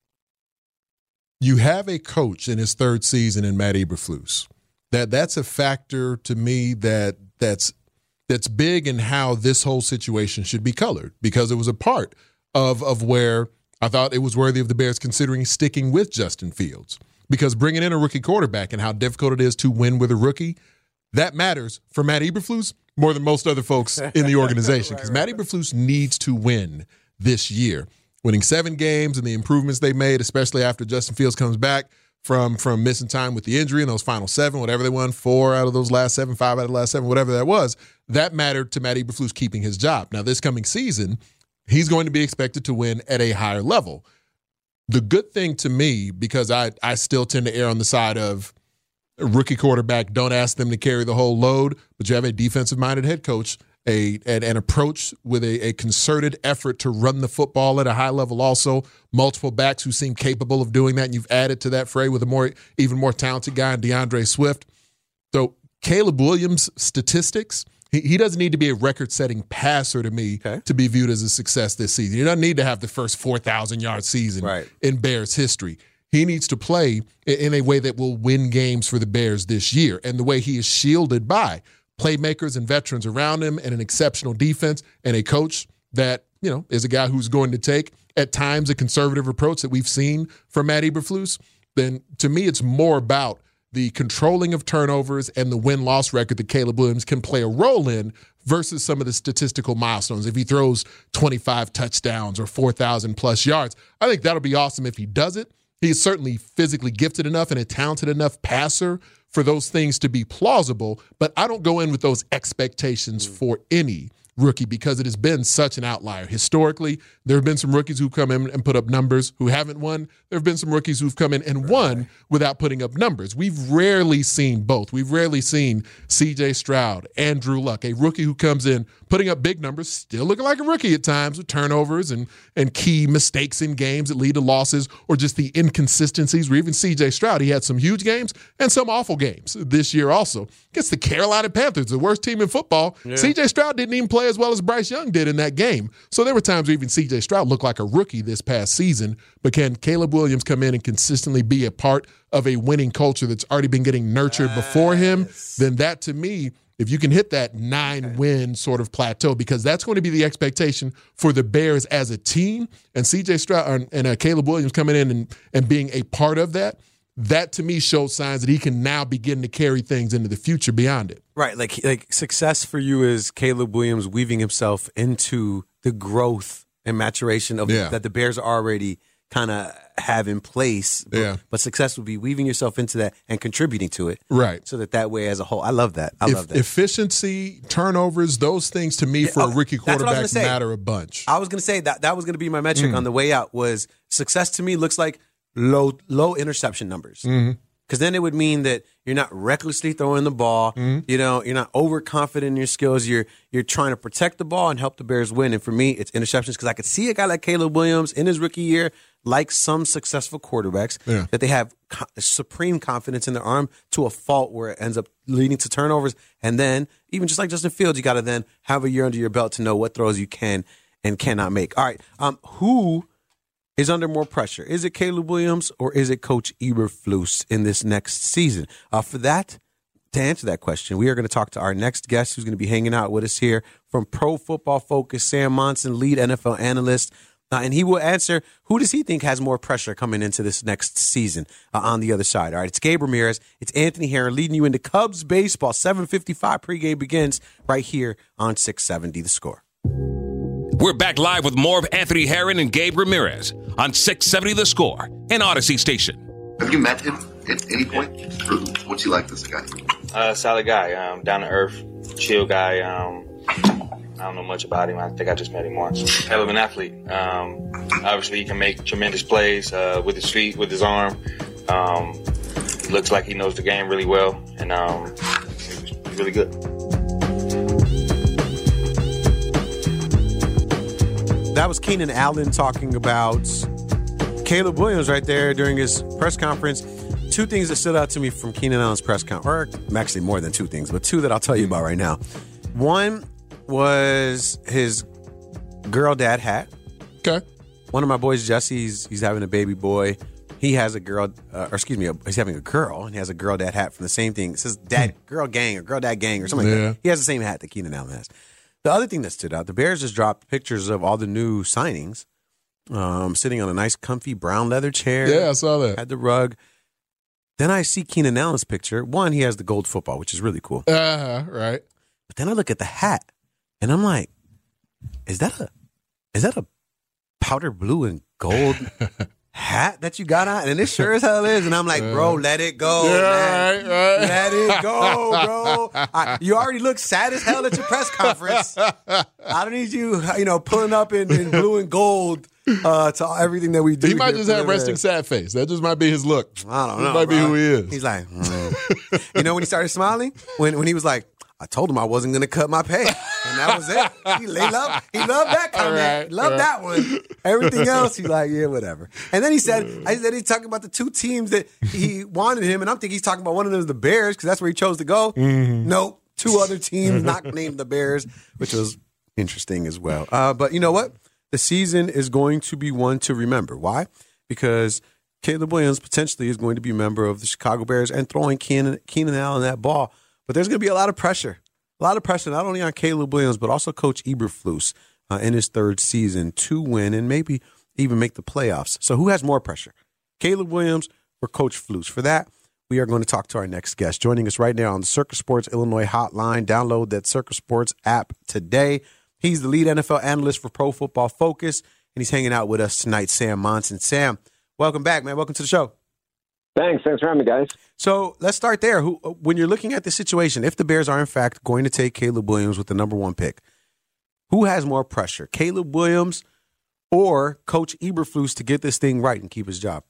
you have a coach in his third season in Matt Eberflus. That that's a factor to me that that's that's big in how this whole situation should be colored because it was a part of of where I thought it was worthy of the Bears considering sticking with Justin Fields because bringing in a rookie quarterback and how difficult it is to win with a rookie. That matters for Matt Eberflus more than most other folks in the organization because right, right, Matt Eberflus needs to win this year. Winning seven games and the improvements they made, especially after Justin Fields comes back from, from missing time with the injury in those final seven, whatever they won, four out of those last seven, five out of the last seven, whatever that was, that mattered to Matt Eberflus keeping his job. Now, this coming season, he's going to be expected to win at a higher level. The good thing to me, because I, I still tend to err on the side of rookie quarterback, don't ask them to carry the whole load, but you have a defensive-minded head coach, a an, an approach with a, a concerted effort to run the football at a high level also, multiple backs who seem capable of doing that, and you've added to that fray with a more even more talented guy in DeAndre Swift. So Caleb Williams' statistics, he, he doesn't need to be a record-setting passer to me okay. to be viewed as a success this season. He doesn't need to have the first four thousand yard season right. in Bears history. He needs to play in a way that will win games for the Bears this year. And the way he is shielded by playmakers and veterans around him and an exceptional defense and a coach that, you know, is a guy who's going to take at times a conservative approach that we've seen from Matt Eberflus, then to me it's more about the controlling of turnovers and the win-loss record that Caleb Williams can play a role in versus some of the statistical milestones. If he throws twenty-five touchdowns or four thousand plus yards, I think that'll be awesome if he does it. He's certainly physically gifted enough and a talented enough passer for those things to be plausible, but I don't go in with those expectations mm. for any rookie because it has been such an outlier. Historically, there have been some rookies who've come in and put up numbers who haven't won. There have been some rookies who've come in and won without putting up numbers. We've rarely seen both. We've rarely seen C J Stroud, Andrew Luck, a rookie who comes in putting up big numbers, still looking like a rookie at times with turnovers and, and key mistakes in games that lead to losses or just the inconsistencies where even C J Stroud, he had some huge games and some awful games this year also. Against the Carolina Panthers, the worst team in football, yeah. C J Stroud didn't even play as well as Bryce Young did in that game. So there were times where even C J Stroud looked like a rookie this past season. But can Caleb Williams come in and consistently be a part of a winning culture that's already been getting nurtured yes. before him? Then that, to me, if you can hit that nine-win okay. sort of plateau, because that's going to be the expectation for the Bears as a team, and C J Stroud and uh, Caleb Williams coming in and, and being a part of that, that to me shows signs that he can now begin to carry things into the future beyond it. Right, like like success for you is Caleb Williams weaving himself into the growth and maturation of yeah. that the Bears already kind of have in place. But, yeah. but success would be weaving yourself into that and contributing to it. Right. So that that way as a whole, I love that. I if, love that. Efficiency, turnovers, those things to me yeah, for oh, a rookie quarterback say. matter a bunch. I was going to say that that was going to be my metric mm. on the way out was success to me looks like low low interception numbers. Mm-hmm. Because then it would mean that you're not recklessly throwing the ball. Mm-hmm. You know, you're not overconfident in your skills. You're you're trying to protect the ball and help the Bears win. And for me, it's interceptions because I could see a guy like Caleb Williams in his rookie year, like some successful quarterbacks, yeah. that they have co- supreme confidence in their arm to a fault where it ends up leading to turnovers. And then, even just like Justin Fields, you got to then have a year under your belt to know what throws you can and cannot make. All right, um, who is under more pressure? Is it Caleb Williams or is it Coach Eberflus in this next season? Uh, for that, to answer that question, we are going to talk to our next guest who's going to be hanging out with us here from Pro Football Focus, Sam Monson, lead N F L analyst Uh, and he will answer, who does he think has more pressure coming into this next season uh, on the other side? All right, it's Gabe Ramirez. It's Anthony Herron leading you into Cubs baseball. seven fifty-five pregame begins right here on six seventy The Score. We're back live with more of Anthony Herron and Gabe Ramirez on six seventy The Score, an Odyssey station. Have you met him at any point? Or what's he like, this guy? Uh, solid guy, um, down to earth, chill guy. Um, I don't know much about him. I think I just met him once. Hell of an athlete. Um, obviously, he can make tremendous plays uh, with his feet, with his arm. Um, looks like he knows the game really well, and um, he's really good. That was Keenan Allen talking about Caleb Williams right there during his press conference. Two things that stood out to me from Keenan Allen's press conference, or actually more than two things, but two that I'll tell you about right now. One was his girl dad hat. Okay. One of my boys, Jesse, he's, he's having a baby boy. He has a girl, uh, or excuse me, he's having a girl, and he has a girl dad hat from the same thing. It says dad, girl gang, or girl dad gang, or something Yeah. like that. He has the same hat that Keenan Allen has. The other thing that stood out, the Bears just dropped pictures of all the new signings, um, sitting on a nice, comfy brown leather chair. Yeah, I saw that. Had the rug. Then I see Keenan Allen's picture. One, he has the gold football, which is really cool. Uh-huh, right. But then I look at the hat, and I'm like, is that a is that a powder blue and gold hat that you got on? And it sure as hell is. And I'm like, bro, let it go, Yeah, man. right, right. Let it go, bro. I, you already look sad as hell at your press conference. I don't need you, you know, pulling up in, in blue and gold uh, to everything that we do. He might here just for have the resting Bears. sad face. That just might be his look. I don't know. That might be bro. who he is. He's like, mm. You know when he started smiling? When when he was like, I told him I wasn't going to cut my pay. And that was it. He, he, loved, he loved that comment. Right, he loved right. that one. Everything else, he's like, yeah, whatever. And then he said, I said he's talking about the two teams that he wanted him. And I'm thinking he's talking about one of them is the Bears because that's where he chose to go. Mm-hmm. Nope. Two other teams not named the Bears, which was interesting as well. Uh, but you know what? The season is going to be one to remember. Why? Because Caleb Williams potentially is going to be a member of the Chicago Bears and throwing Keenan, Keenan Allen that ball. But there's going to be a lot of pressure. A lot of pressure, not only on Caleb Williams, but also Coach Eberflus uh, in his third season to win and maybe even make the playoffs. So who has more pressure, Caleb Williams or Coach Flus? For that, we are going to talk to our next guest. Joining us right now on the Circa Sports Illinois hotline. Download that Circa Sports app today. He's the lead N F L analyst for Pro Football Focus, and he's hanging out with us tonight, Sam Monson. Sam, welcome back, man. Welcome to the show. Thanks. Thanks for having me, guys. So let's start there. Who, when you're looking at the situation, if the Bears are in fact going to take Caleb Williams with the number one pick, who has more pressure, Caleb Williams or Coach Eberflus to get this thing right and keep his job?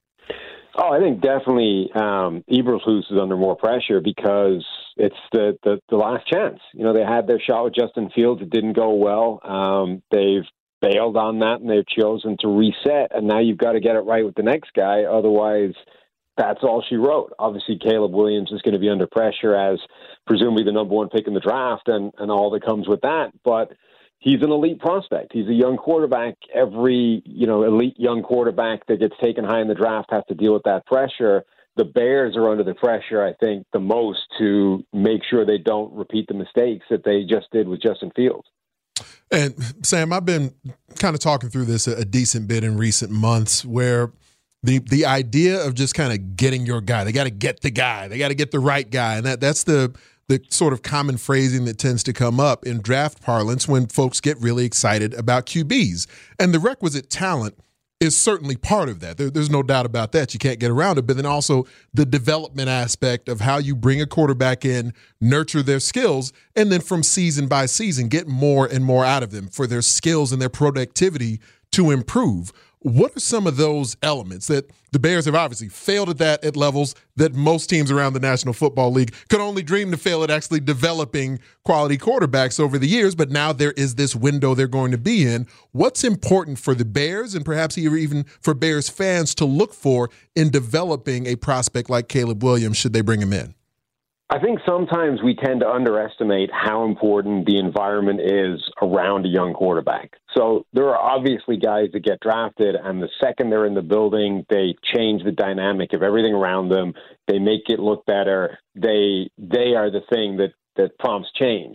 Oh, I think definitely um, Eberflus is under more pressure because it's the, the, the last chance. You know, they had their shot with Justin Fields. It didn't go well. Um, they've bailed on that, and they've chosen to reset, and now you've got to get it right with the next guy. Otherwise, that's all she wrote. Obviously, Caleb Williams is going to be under pressure as presumably the number one pick in the draft and, and all that comes with that. But he's an elite prospect. He's a young quarterback. Every, you know, elite young quarterback that gets taken high in the draft has to deal with that pressure. The Bears are under the pressure, I think, the most to make sure they don't repeat the mistakes that they just did with Justin Fields. And Sam, I've been kind of talking through this a, a decent bit in recent months where the the idea of just kind of getting your guy, they got to get the guy, they got to get the right guy. And that that's the the sort of common phrasing that tends to come up in draft parlance when folks get really excited about Q Bs. And the requisite talent is certainly part of that. There, there's no doubt about that. You can't get around it. But then also the development aspect of how you bring a quarterback in, nurture their skills, and then from season by season, get more and more out of them for their skills and their productivity to improve. What are some of those elements that the Bears have obviously failed at that at levels that most teams around the National Football League could only dream to fail at actually developing quality quarterbacks over the years, but now there is this window they're going to be in. What's important for the Bears and perhaps even for Bears fans to look for in developing a prospect like Caleb Williams should they bring him in? I think sometimes we tend to underestimate how important the environment is around a young quarterback. So there are obviously guys that get drafted, and the second they're in the building, they change the dynamic of everything around them. They make it look better. They they are the thing that, that prompts change.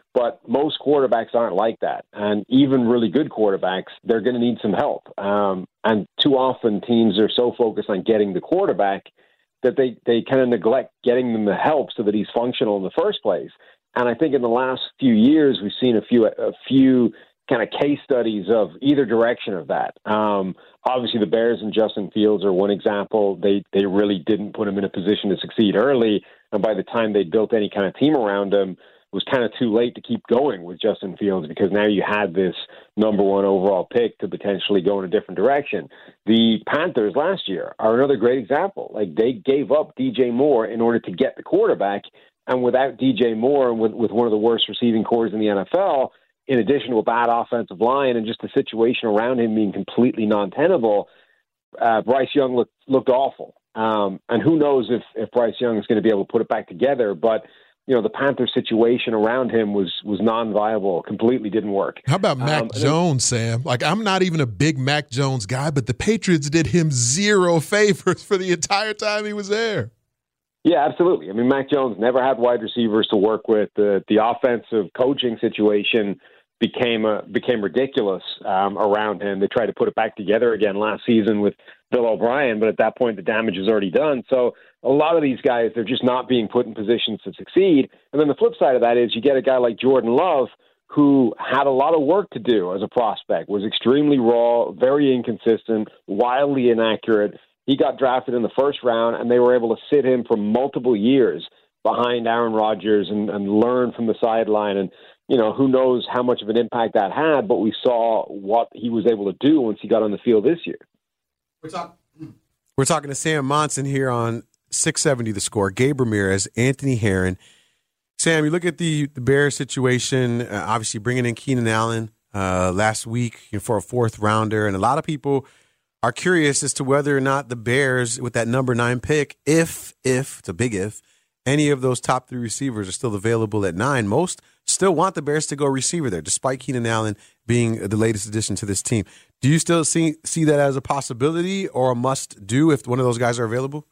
But most quarterbacks aren't like that. And even really good quarterbacks, they're going to need some help. Um, and too often teams are so focused on getting the quarterback that they, they kind of neglect getting them the help so that he's functional in the first place. And I think in the last few years, we've seen a few a few kind of case studies of either direction of that. Um, obviously, the Bears and Justin Fields are one example. They they really didn't put him in a position to succeed early. And by the time they built any kind of team around him, it was kind of too late to keep going with Justin Fields because now you had this number one overall pick to potentially go in a different direction. The Panthers last year are another great example. Like they gave up D J Moore in order to get the quarterback. And without D J Moore and with, with one of the worst receiving cores in the N F L, in addition to a bad offensive line and just the situation around him being completely non-tenable, uh, Bryce Young looked looked awful. Um, and who knows if, if Bryce Young is going to be able to put it back together. But, you know, the Panthers situation around him was was non-viable, completely didn't work. How about Mac um, Jones, Sam? Like, I'm not even a big Mac Jones guy, but the Patriots did him zero favors for the entire time he was there. Yeah, absolutely. I mean, Mac Jones never had wide receivers to work with. The the offensive coaching situation became a, became ridiculous um, around him. They tried to put it back together again last season with Bill O'Brien, but at that point the damage was already done. So a lot of these guys, they're just not being put in positions to succeed. And then the flip side of that is you get a guy like Jordan Love who had a lot of work to do as a prospect, was extremely raw, very inconsistent, wildly inaccurate. He got drafted in the first round, and they were able to sit him for multiple years behind Aaron Rodgers and, and learn from the sideline. And, you know, who knows how much of an impact that had, but we saw what he was able to do once he got on the field this year. We're, talk- We're talking to Sam Monson here on six seventy The Score. Gabe Ramirez, Anthony Herron. Sam, you look at the, the Bears situation, uh, obviously bringing in Keenan Allen uh, last week for a fourth rounder, and a lot of people are curious as to whether or not the Bears, with that number nine pick, if, if, it's a big if, any of those top three receivers are still available at nine. Most still want the Bears to go receiver there, despite Keenan Allen being the latest addition to this team. Do you still see see that as a possibility or a must-do if one of those guys are available?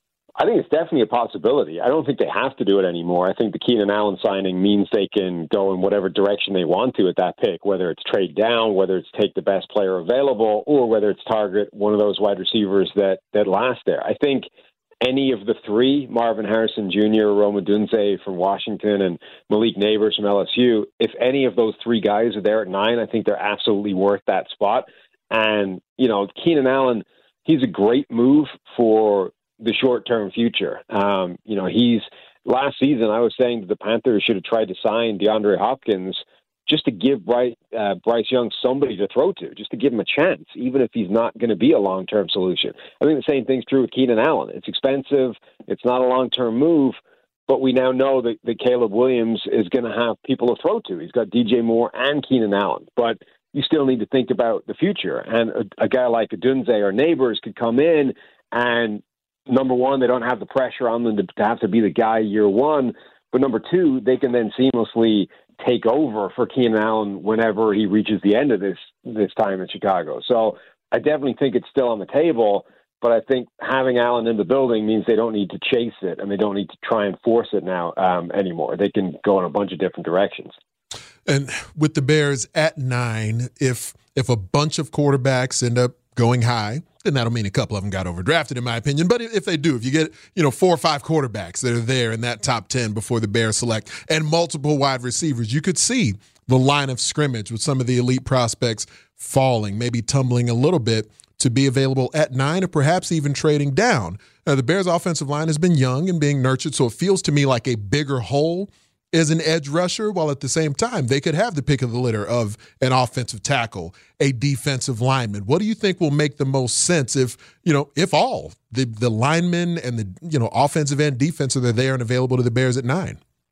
I think it's definitely a possibility. I don't think they have to do it anymore. I think the Keenan Allen signing means they can go in whatever direction they want to at that pick, whether it's trade down, whether it's take the best player available, or whether it's target one of those wide receivers that, that last there. I think any of the three, Marvin Harrison Junior, Rome Odunze from Washington, and Malik Nabers from L S U, if any of those three guys are there at nine, I think they're absolutely worth that spot. And, you know, Keenan Allen, he's a great move for the short-term future. Um, you know, he's last season I was saying that the Panthers should have tried to sign DeAndre Hopkins just to give Bryce, uh, Bryce Young somebody to throw to, just to give him a chance, even if he's not going to be a long-term solution. I think the same thing's true with Keenan Allen. It's expensive. It's not a long-term move, but we now know that, that Caleb Williams is going to have people to throw to. He's got D J Moore and Keenan Allen, but you still need to think about the future. And a, a guy like Odunze or Nabers could come in and, number one, they don't have the pressure on them to, to have to be the guy year one. But number two, they can then seamlessly take over for Keenan Allen whenever he reaches the end of this this time in Chicago. So I definitely think it's still on the table, but I think having Allen in the building means they don't need to chase it and they don't need to try and force it now um, anymore. They can go in a bunch of different directions. And with the Bears at nine, if if a bunch of quarterbacks end up going high, then that'll mean a couple of them got overdrafted, in my opinion. But if they do, if you get, you know, four or five quarterbacks that are there in that top ten before the Bears select and multiple wide receivers, you could see the line of scrimmage with some of the elite prospects falling, maybe tumbling a little bit to be available at nine or perhaps even trading down. Now, the Bears' offensive line has been young and being nurtured, so it feels to me like a bigger hole is an edge rusher, while at the same time they could have the pick of the litter of an offensive tackle, a defensive lineman. What do you think will make the most sense if, you know, if all the, the linemen and the, you know, offensive and defensive are there and available to the Bears at nine?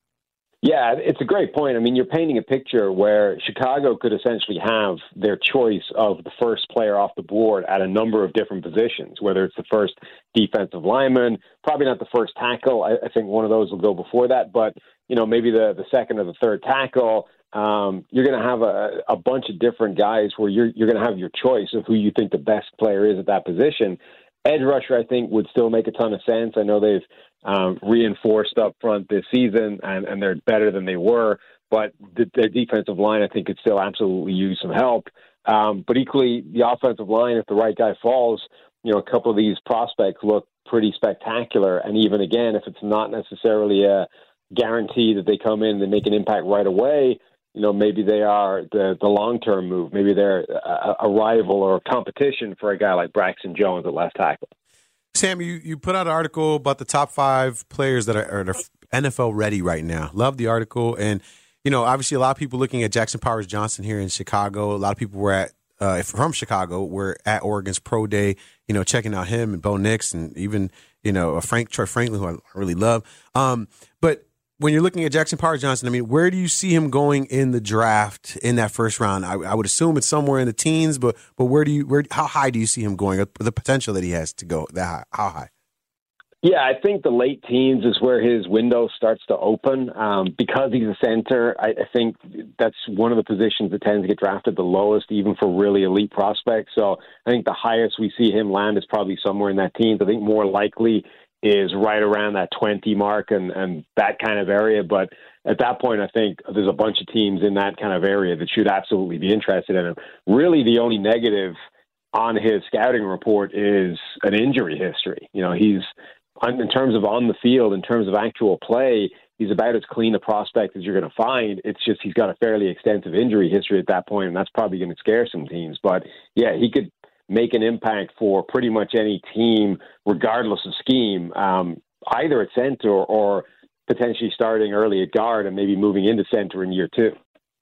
Yeah, it's a great point. I mean, you're painting a picture where Chicago could essentially have their choice of the first player off the board at a number of different positions, whether it's the first defensive lineman, probably not the first tackle. I, I think one of those will go before that, but, you know, maybe the, the second or the third tackle. Um, you're going to have a, a bunch of different guys where you're, you're going to have your choice of who you think the best player is at that position. Edge rusher, I think, would still make a ton of sense. I know they've um, reinforced up front this season, and, and they're better than they were. but the, the defensive line, I think, could still absolutely use some help. Um, but equally, the offensive line, if the right guy falls, you know, a couple of these prospects look pretty spectacular. And even again, if it's not necessarily a guarantee that they come in and make an impact right away, you know, maybe they are the, the long-term move. Maybe they're a, a rival or a competition for a guy like Braxton Jones at left tackle. Sam, you, you put out an article about the top five players that are, are N F L ready right now. Love the article. And, you know, obviously a lot of people looking at Jackson Powers Johnson here in Chicago. A lot of people were at, uh, from Chicago, were at Oregon's Pro Day, you know, checking out him and Bo Nix and even, you know, Frank Troy Franklin, who I really love. Um, but when you're looking at Jackson Powers Johnson, I mean, where do you see him going in the draft in that first round? I, I would assume it's somewhere in the teens, but but where do you where how high do you see him going? The potential that he has to go that high, how high? Yeah, I think the late teens is where his window starts to open. Um, because he's a center, I, I think that's one of the positions that tends to get drafted the lowest, even for really elite prospects. So I think the highest we see him land is probably somewhere in that teens. I think more likely is right around that twenty mark and, and that kind of area. But at that point, I think there's a bunch of teams in that kind of area that should absolutely be interested in him. Really, the only negative on his scouting report is an injury history. You know, he's, in terms of on the field, in terms of actual play, he's about as clean a prospect as you're going to find. It's just he's got a fairly extensive injury history at that point, and that's probably going to scare some teams. But, yeah, he could make an impact for pretty much any team, regardless of scheme, um, either at center or, or potentially starting early at guard and maybe moving into center in year two.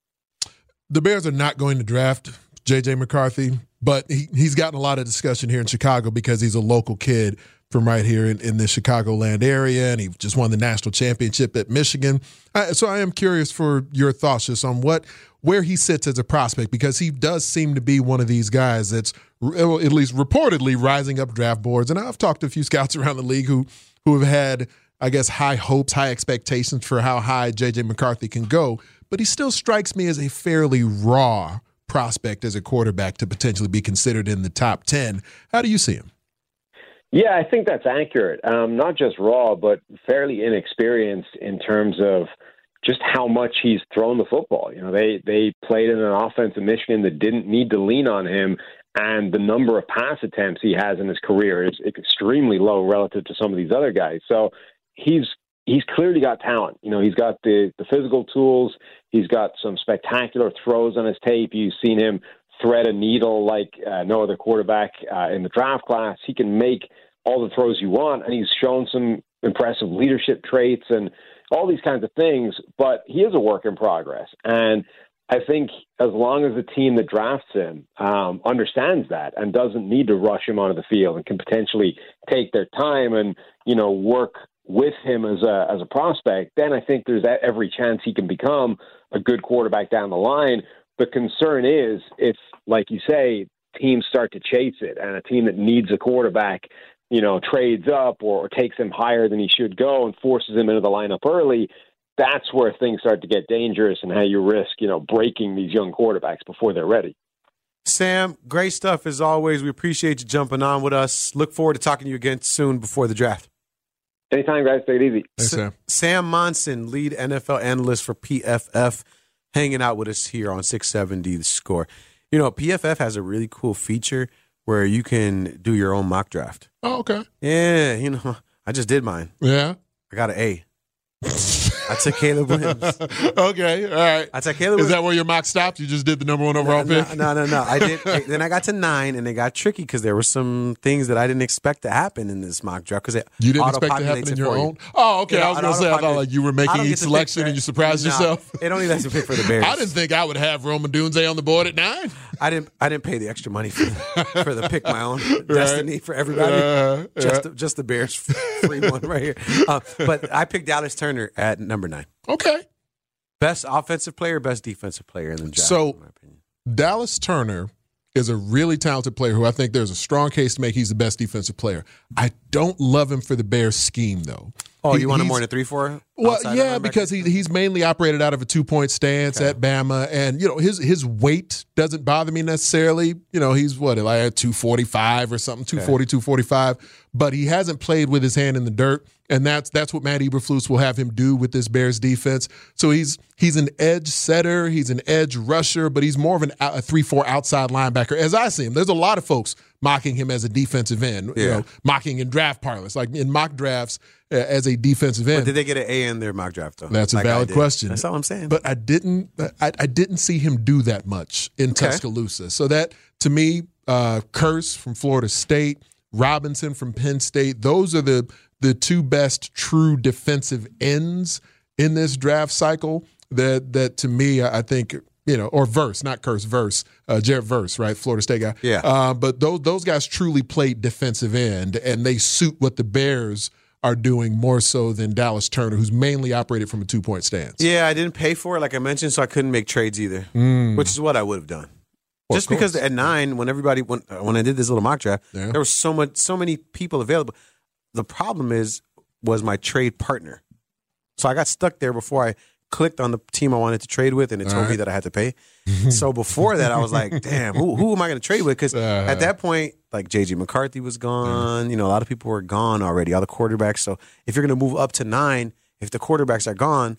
The Bears are not going to draft J J McCarthy, but he, he's gotten a lot of discussion here in Chicago because he's a local kid from right here in, in the Chicagoland area, and he just won the national championship at Michigan. I, so I am curious for your thoughts just on what where he sits as a prospect, because he does seem to be one of these guys that's at least reportedly rising up draft boards. And I've talked to a few scouts around the league who who have had, I guess, high hopes, high expectations for how high J J McCarthy can go, but he still strikes me as a fairly raw prospect as a quarterback to potentially be considered in the top ten. How do you see him? Yeah, I think that's accurate. Um, not just raw, but fairly inexperienced in terms of just how much he's thrown the football. You know, they they played in an offense in Michigan that didn't need to lean on him, and the number of pass attempts he has in his career is extremely low relative to some of these other guys. So he's he's clearly got talent. You know, he's got the, the physical tools. He's got some spectacular throws on his tape. You've seen him thread a needle like uh, no other quarterback uh, in the draft class. He can make all the throws you want, and he's shown some impressive leadership traits and all these kinds of things, but he is a work in progress. And I think as long as the team that drafts him um, understands that and doesn't need to rush him onto the field and can potentially take their time and, you know, work with him as a as a prospect, then I think there's every chance he can become a good quarterback down the line. The concern is if, like you say, teams start to chase it, and a team that needs a quarterback, you know, trades up or, or takes him higher than he should go and forces him into the lineup early, that's where things start to get dangerous and how you risk, you know, breaking these young quarterbacks before they're ready. Sam, great stuff as always. We appreciate you jumping on with us. Look forward to talking to you again soon before the draft. Anytime, guys. Take it easy. Thanks, Sam. Sam Monson, lead N F L analyst for P F F, hanging out with us here on six seventy The Score. You know, P F F has a really cool feature where you can do your own mock draft. Oh, okay. Yeah, you know, I just did mine. Yeah. I got an A. I took Caleb Williams. Okay, all right. I took Caleb Is Williams. that where your mock stopped? You just did the number one overall no, pick? No, no, no. I did. Then I got to nine, and it got tricky because there were some things that I didn't expect to happen in this mock draft. Because you didn't expect to happen in your own? Oh, okay. You know, I was going to say, I thought like you were making each selection and you surprised no, yourself. It only lets you pick for the Bears. I didn't think I would have Roman Dunze on the board at nine. I didn't. I didn't pay the extra money for the, for the pick my own right. destiny for everybody. Uh, just, yeah. the, just the Bears free one right here. Uh, but I picked Dallas Turner at number nine. Okay. Best offensive player, best defensive player in the draft, so, in my opinion. Dallas Turner is a really talented player who I think there's a strong case to make he's the best defensive player. I don't love him for the Bears scheme, though. Oh, He- you want him he's- more than a three four? Well, yeah, because he he's mainly operated out of a two point stance Okay. at Bama, and you know his his weight doesn't bother me necessarily. You know he's what like at two forty five or something, two forty, two forty five, but he hasn't played with his hand in the dirt, and that's that's what Matt Eberflus will have him do with this Bears defense. So he's he's an edge setter, he's an edge rusher, but he's more of an a three four outside linebacker as I see him. There's a lot of folks mocking him as a defensive end, you Yeah. know, mocking in draft parlors, like in mock drafts uh, as a defensive end. But did they get an A in their mock draft though? That's a Like I valid did. question. That's all I'm saying. But I didn't. I, I didn't see him do that much in Okay. Tuscaloosa. So that to me, uh, Curse from Florida State, Robinson from Penn State. Those are the the two best true defensive ends in this draft cycle. That that to me, I I think. You know, or Verse, not Curse, Verse, uh, Jared Verse, right, Florida State guy. Yeah. Uh, but those those guys truly played defensive end, and they suit what the Bears are doing more so than Dallas Turner, who's mainly operated from a two point stance. yeah, I didn't pay for it, like I mentioned, so I couldn't make trades either, Mm. which is what I would have done. Well, Just of course. because at nine, when everybody when when I did this little mock draft, Yeah. there was so much, so many people available. The problem is was my trade partner, so I got stuck there before I clicked on the team I wanted to trade with, and it All told me right. that I had to pay. So before that, I was like, "Damn, who who am I going to trade with?" Because Uh-huh. at that point, like J J McCarthy was gone. You know, a lot of people were gone already. All the quarterbacks. So if you're going to move up to nine, if the quarterbacks are gone,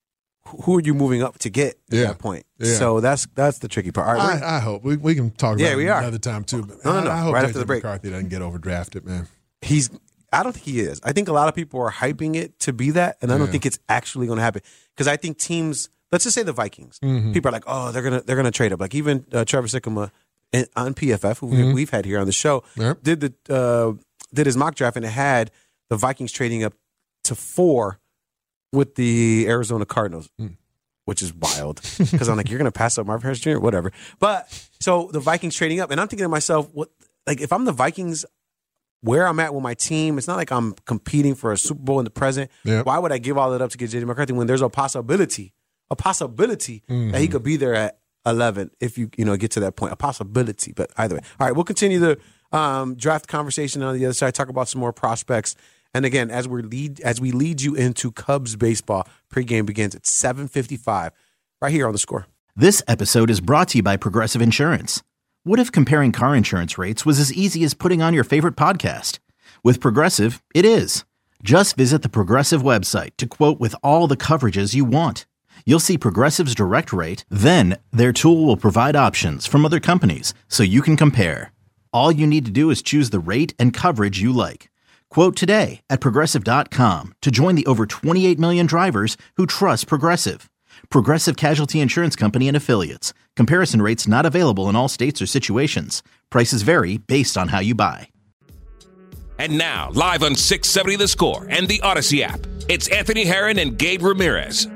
who who are you moving up to get at Yeah. that point? Yeah. So that's that's the tricky part. All right, we're- I, I hope we, we can talk about Yeah, it we are. another time too. But No, no, I, no. I hope Right J J after the break. McCarthy doesn't get overdrafted, man. he's I don't think he is. I think a lot of people are hyping it to be that, and I don't Yeah. think it's actually going to happen. Because I think teams, let's just say the Vikings, Mhm. people are like, oh, they're gonna they're gonna trade up. Like even uh, Trevor Sikkema in, on P F F, who Mhm. we've had here on the show, Yep. did the uh, did his mock draft, and it had the Vikings trading up to four with the Arizona Cardinals. Mm. Which is wild because I'm like, you're gonna pass up Marvin Harris Junior Whatever. But so the Vikings trading up, and I'm thinking to myself, what? Like if I'm the Vikings, where I'm at with my team, it's not like I'm competing for a Super Bowl in the present. Yeah. Why would I give all that up to get J J McCarthy when there's a possibility, a possibility Mm-hmm. that he could be there at eleven if you you know get to that point, a possibility. But either way, all right, we'll continue the um, draft conversation on the other side. Talk about some more prospects. And again, as we lead as we lead you into Cubs baseball, pregame begins at seven fifty-five, right here on The Score. This episode is brought to you by Progressive Insurance. What if comparing car insurance rates was as easy as putting on your favorite podcast? With Progressive, it is. Just visit the Progressive website to quote with all the coverages you want. You'll see Progressive's direct rate, then their tool will provide options from other companies so you can compare. All you need to do is choose the rate and coverage you like. Quote today at Progressive dot com to join the over twenty-eight million drivers who trust Progressive. Progressive Casualty Insurance Company and Affiliates. Comparison rates not available in all states or situations. Prices vary based on how you buy. And now, live on six seventy The Score and the Odyssey app, it's Anthony Herron and Gabe Ramirez.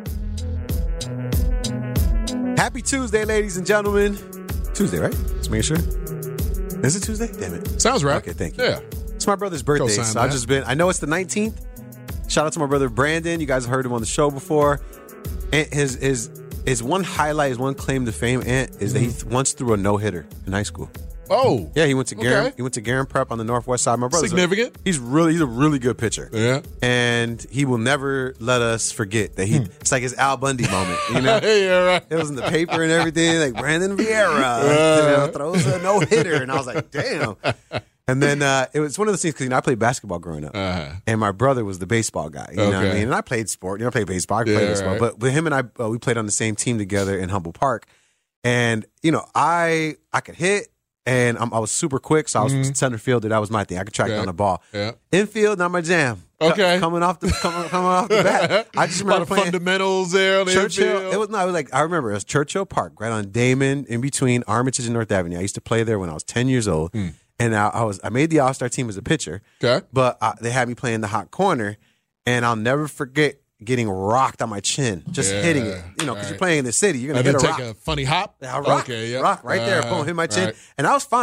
Happy Tuesday, ladies and gentlemen. Tuesday, right? Just making sure. Is it Tuesday? Damn it. Sounds right. Okay, thank you. Yeah. It's my brother's birthday, Co-sign so I've that. just been. I know it's the nineteenth. Shout out to my brother Brandon. You guys have heard him on the show before. And his his his one highlight, his one claim to fame, Ant, is that he once threw a no hitter in high school. Oh. Yeah, he went to Garum. Okay. He went to Garum Prep on the northwest side. My brother's a- Significant. he's really he's a really good pitcher. Yeah. And he will never let us forget that he. It's like his Al Bundy moment, you know. Yeah, right. It was in the paper and everything, like Brandon Vieira you know, throws a no hitter, and I was like, damn. And then uh, it was one of those things because you know I played basketball growing up, Uh-huh. and my brother was the baseball guy. You know what I Okay. mean? And I played sport. You know, I played baseball. I played Yeah, baseball, right. but with him and I, uh, we played on the same team together in Humboldt Park. And you know, I I could hit, and I'm, I was super quick, so I was Mhm. center field. That was my thing. I could track Yeah. down the ball. Yeah. Infield, not my jam. Co- Okay. coming off the coming, coming off the bat. I just A lot remember of playing fundamentals there on the Churchill. infield. It was no, it was like I remember it was Churchill Park, right on Damon, in between Armitage and North Avenue. I used to play there when I was ten years old, Hmm. and I, I was I made the All Star team as a pitcher, Okay. but uh, they had me playing the hot corner, and I'll never forget getting rocked on my chin, just Yeah, hitting it. You know, because right. you're playing in the city, you're gonna And hit then a take rock. a funny hop. Yeah, rock, Okay, yeah. rock right there, Uh-huh. boom, hit my chin, Right. and I was fine.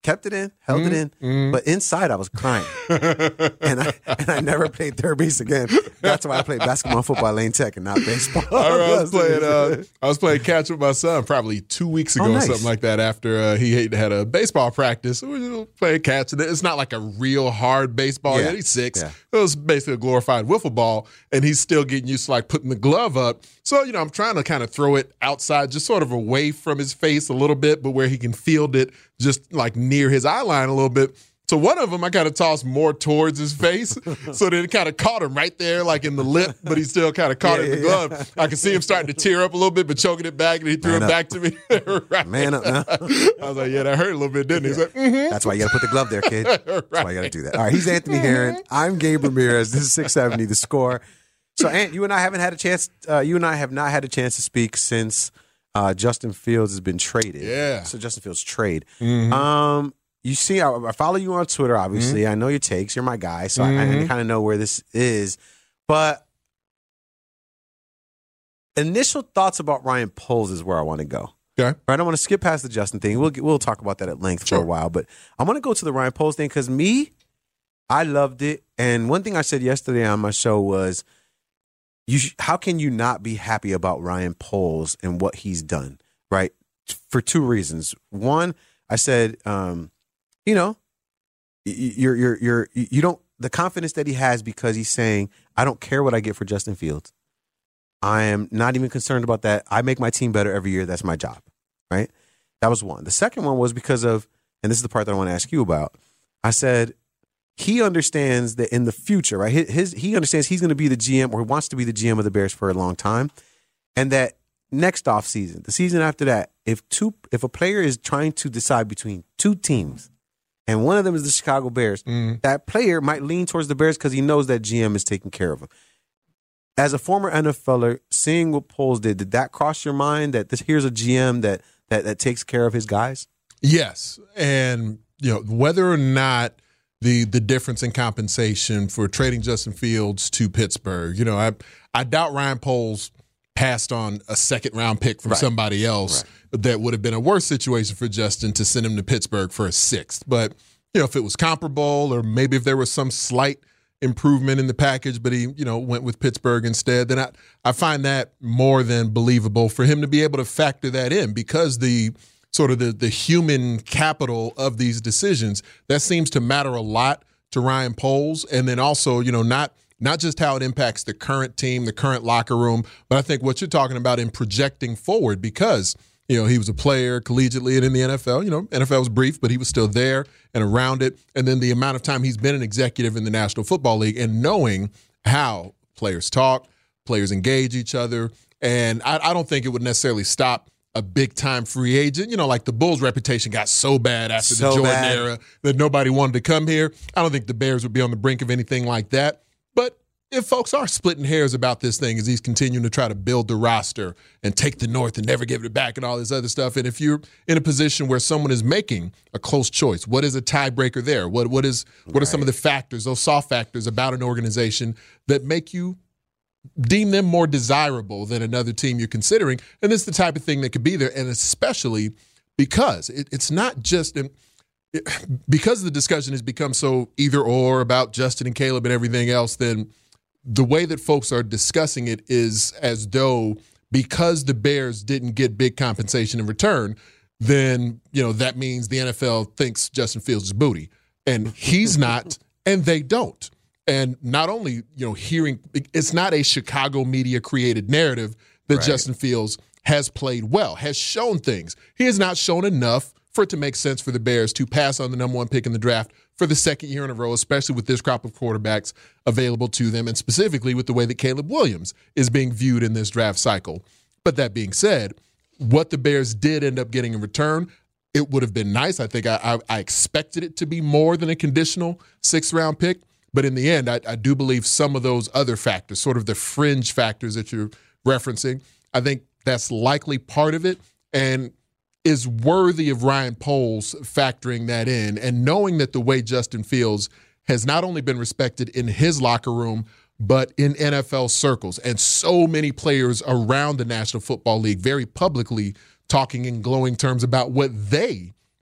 kept it in, held mm-hmm. it in, mm-hmm. but inside I was crying. and I and I never played third base again. That's why I played basketball and football at Lane Tech and not baseball. I was playing uh, I was playing catch with my son probably two weeks ago oh, nice. or something like that after uh, he had a baseball practice. We were playing catch. It's not like a real hard baseball yeah. yet. He's six. Yeah. It was basically a glorified wiffle ball, and he's still getting used to like putting the glove up. So, you know, I'm trying to kind of throw it outside, just sort of away from his face a little bit, but where he can field it just like near his eye line a little bit. So one of them I kind of tossed more towards his face, so that it kind of caught him right there, like in the lip, but he still kind of caught yeah, it in the glove. Yeah. I could see him starting to tear up a little bit, but choking it back, and he threw Man it up. back to me. right. Man up now. I was like, yeah, that hurt a little bit, didn't it? He's like, mm-hmm. That's why you got to put the glove there, kid. That's right. why you got to do that. All right, he's Anthony Herron. I'm Gabe Ramirez. This is six seventy The Score. So, Ant, you and I haven't had a chance. Uh, you and I have not had a chance to speak since uh, Justin Fields has been traded. Yeah. So Justin Fields trade. Mm-hmm. Um. You see, I, I follow you on Twitter, obviously. Mm-hmm. I know your takes. You're my guy, so mm-hmm. I, I kind of know where this is. But initial thoughts about Ryan Poles is where I want to go. Okay. I don't want to skip past the Justin thing. We'll we'll talk about that at length sure. for a while. But I want to go to the Ryan Poles thing because me, I loved it. And one thing I said yesterday on my show was, you sh- how can you not be happy about Ryan Poles and what he's done, right? For two reasons. One, I said, um, you know, you're you're you're you don't the confidence that he has because he's saying, I don't care what I get for Justin Fields. I am not even concerned about that. I make my team better every year. That's my job, right? That was one. The second one was because of, and this is the part that I want to ask you about. I said he understands that in the future, right? His, his he understands he's going to be the G M or he wants to be the G M of the Bears for a long time, and that next off season, the season after that, if two if a player is trying to decide between two teams, and one of them is the Chicago Bears, mm. that player might lean towards the Bears because he knows that G M is taking care of him. As a former N F L er, seeing what Poles did, did that cross your mind that this here's a G M that that that takes care of his guys? Yes, and you know whether or not the the difference in compensation for trading Justin Fields to Pittsburgh, you know, I I doubt Ryan Poles passed on a second round pick from right. somebody else right. that would have been a worse situation for Justin to send him to Pittsburgh for a sixth. But, you know, if it was comparable or maybe if there was some slight improvement in the package, but he, you know, went with Pittsburgh instead, then I, I find that more than believable for him to be able to factor that in because the sort of the, the human capital of these decisions, that seems to matter a lot to Ryan Poles. And then also, you know, not Not just how it impacts the current team, the current locker room, but I think what you're talking about in projecting forward because, you know, he was a player collegiately and in the N F L. You know, N F L was brief, but he was still there and around it. And then the amount of time he's been an executive in the National Football League and knowing how players talk, players engage each other. And I, I don't think it would necessarily stop a big-time free agent. You know, like the Bulls' reputation got so bad after so the Jordan bad. era that nobody wanted to come here. I don't think the Bears would be on the brink of anything like that. But if folks are splitting hairs about this thing as he's continuing to try to build the roster and take the North and never give it back and all this other stuff, and if you're in a position where someone is making a close choice, what is a tiebreaker there? What what is what right. are some of the factors, those soft factors about an organization that make you deem them more desirable than another team you're considering? And this is the type of thing that could be there, and especially because it, it's not just – because the discussion has become so either or about Justin and Caleb and everything else, then the way that folks are discussing it is as though because the Bears didn't get big compensation in return, then, you know, that means the N F L thinks Justin Fields is booty. And he's not, and they don't. And not only, you know, hearing, it's not a Chicago media created narrative that right. Justin Fields has played well, has shown things. He has not shown enough for it to make sense for the Bears to pass on the number one pick in the draft for the second year in a row, especially with this crop of quarterbacks available to them, and specifically with the way that Caleb Williams is being viewed in this draft cycle. But that being said, what the Bears did end up getting in return, it would have been nice. I think I, I, I expected it to be more than a conditional sixth-round pick, but in the end, I, I do believe some of those other factors, sort of the fringe factors that you're referencing, I think that's likely part of it, and is worthy of Ryan Poles factoring that in and knowing that the way Justin Fields has not only been respected in his locker room, but in N F L circles. And so many players around the National Football League very publicly talking in glowing terms about what they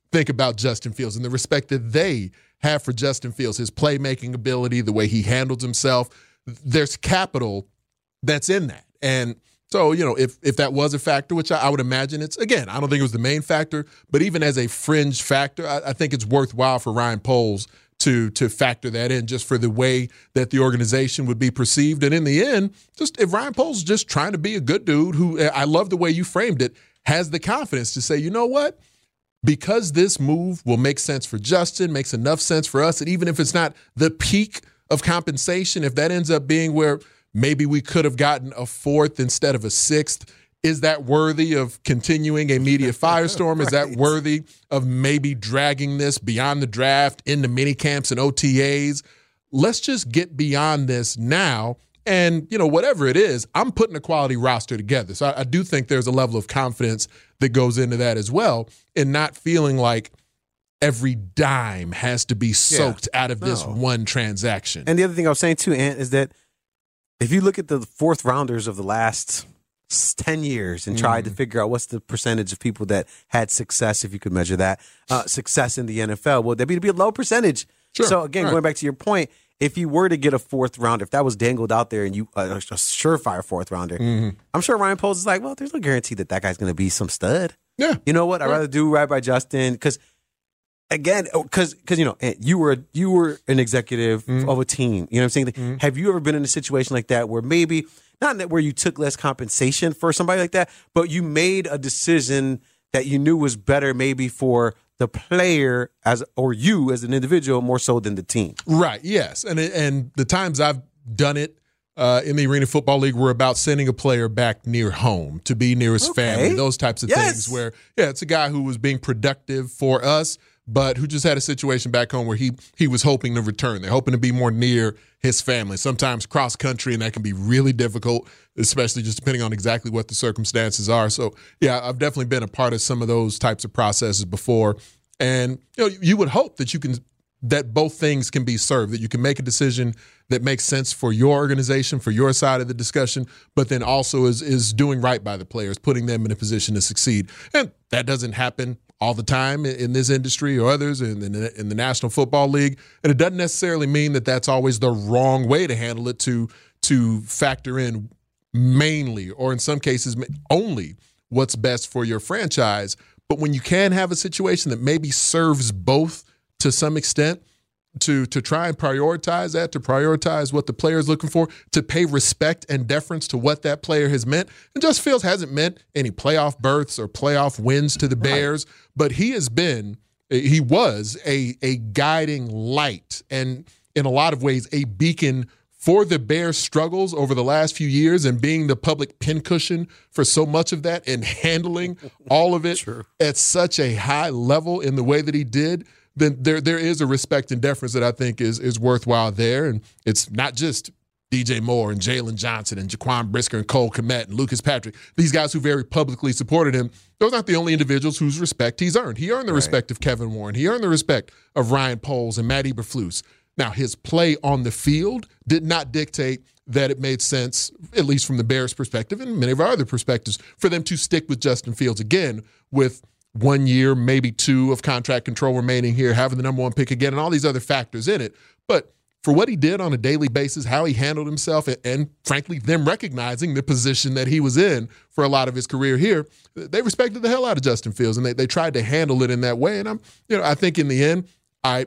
think about Justin Fields and the respect that they have for Justin Fields, his playmaking ability, the way he handles himself. There's capital that's in that. And so, you know, if if that was a factor, which I, I would imagine it's, again, I don't think it was the main factor, but even as a fringe factor, I, I think it's worthwhile for Ryan Poles to to factor that in just for the way that the organization would be perceived. And in the end, just if Ryan Poles is just trying to be a good dude who, I love the way you framed it, has the confidence to say, you know what? Because this move will make sense for Justin, makes enough sense for us, and even if it's not the peak of compensation, if that ends up being where maybe we could have gotten a fourth instead of a sixth, is that worthy of continuing a media firestorm? Right. Is that worthy of maybe dragging this beyond the draft into mini camps and O T As? Let's just get beyond this now. And, you know, whatever it is, I'm putting a quality roster together. So I, I do think there's a level of confidence that goes into that as well, and not feeling like every dime has to be soaked yeah, out of this no. one transaction. And the other thing I was saying too, Ant, is that if you look at the fourth rounders of the last ten years and tried mm. to figure out what's the percentage of people that had success, if you could measure that, uh, success in the N F L, well, that'd be, be a low percentage. Sure. So again, right. going back to your point, if you were to get a fourth rounder, if that was dangled out there and you uh, a surefire fourth rounder, mm-hmm. I'm sure Ryan Poles is like, well, there's no guarantee that that guy's going to be some stud. Yeah. You know what? I'd yeah. rather do right by Justin because, again, because because you know you were you were an executive mm-hmm. of a team. You know what I'm saying? Mm-hmm. Have you ever been in a situation like that where maybe not that where you took less compensation for somebody like that, but you made a decision that you knew was better maybe for the player as or you as an individual more so than the team? Right. Yes. And and the times I've done it uh, in the Arena Football League were about sending a player back near home to be near his okay. family. Those types of yes. things where yeah, it's a guy who was being productive for us, but who just had a situation back home where he he was hoping to return. They're hoping to be more near his family. Sometimes cross country, and that can be really difficult, especially just depending on exactly what the circumstances are. So, yeah, I've definitely been a part of some of those types of processes before. And you know, you would hope that you can that both things can be served, that you can make a decision that makes sense for your organization, for your side of the discussion, but then also is is doing right by the players, putting them in a position to succeed. And that doesn't happen all the time in this industry or others in the, in the National Football League. And it doesn't necessarily mean that that's always the wrong way to handle it, to, to factor in mainly or in some cases only what's best for your franchise. But when you can have a situation that maybe serves both to some extent, to to try and prioritize that, to prioritize what the player is looking for, to pay respect and deference to what that player has meant. And Justin Fields hasn't meant any playoff berths or playoff wins to the Bears, right. but he has been, he was a, a guiding light and in a lot of ways a beacon for the Bears' struggles over the last few years and being the public pincushion for so much of that and handling all of it True. At such a high level in the way that he did. Then there there is a respect and deference that I think is is worthwhile there. And it's not just D J Moore and Jalen Johnson and Jaquan Brisker and Cole Kmet and Lucas Patrick, these guys who very publicly supported him. Those aren't the only individuals whose respect he's earned. He earned the right. respect of Kevin Warren. He earned the respect of Ryan Poles and Matt Eberflus. Now, his play on the field did not dictate that it made sense, at least from the Bears' perspective and many of our other perspectives, for them to stick with Justin Fields again with one year, maybe two of contract control remaining here, having the number one pick again, and all these other factors in it. But for what he did on a daily basis, how he handled himself, and, and frankly, them recognizing the position that he was in for a lot of his career here, they respected the hell out of Justin Fields, and they, they tried to handle it in that way. And I'm, you know, I think in the end, I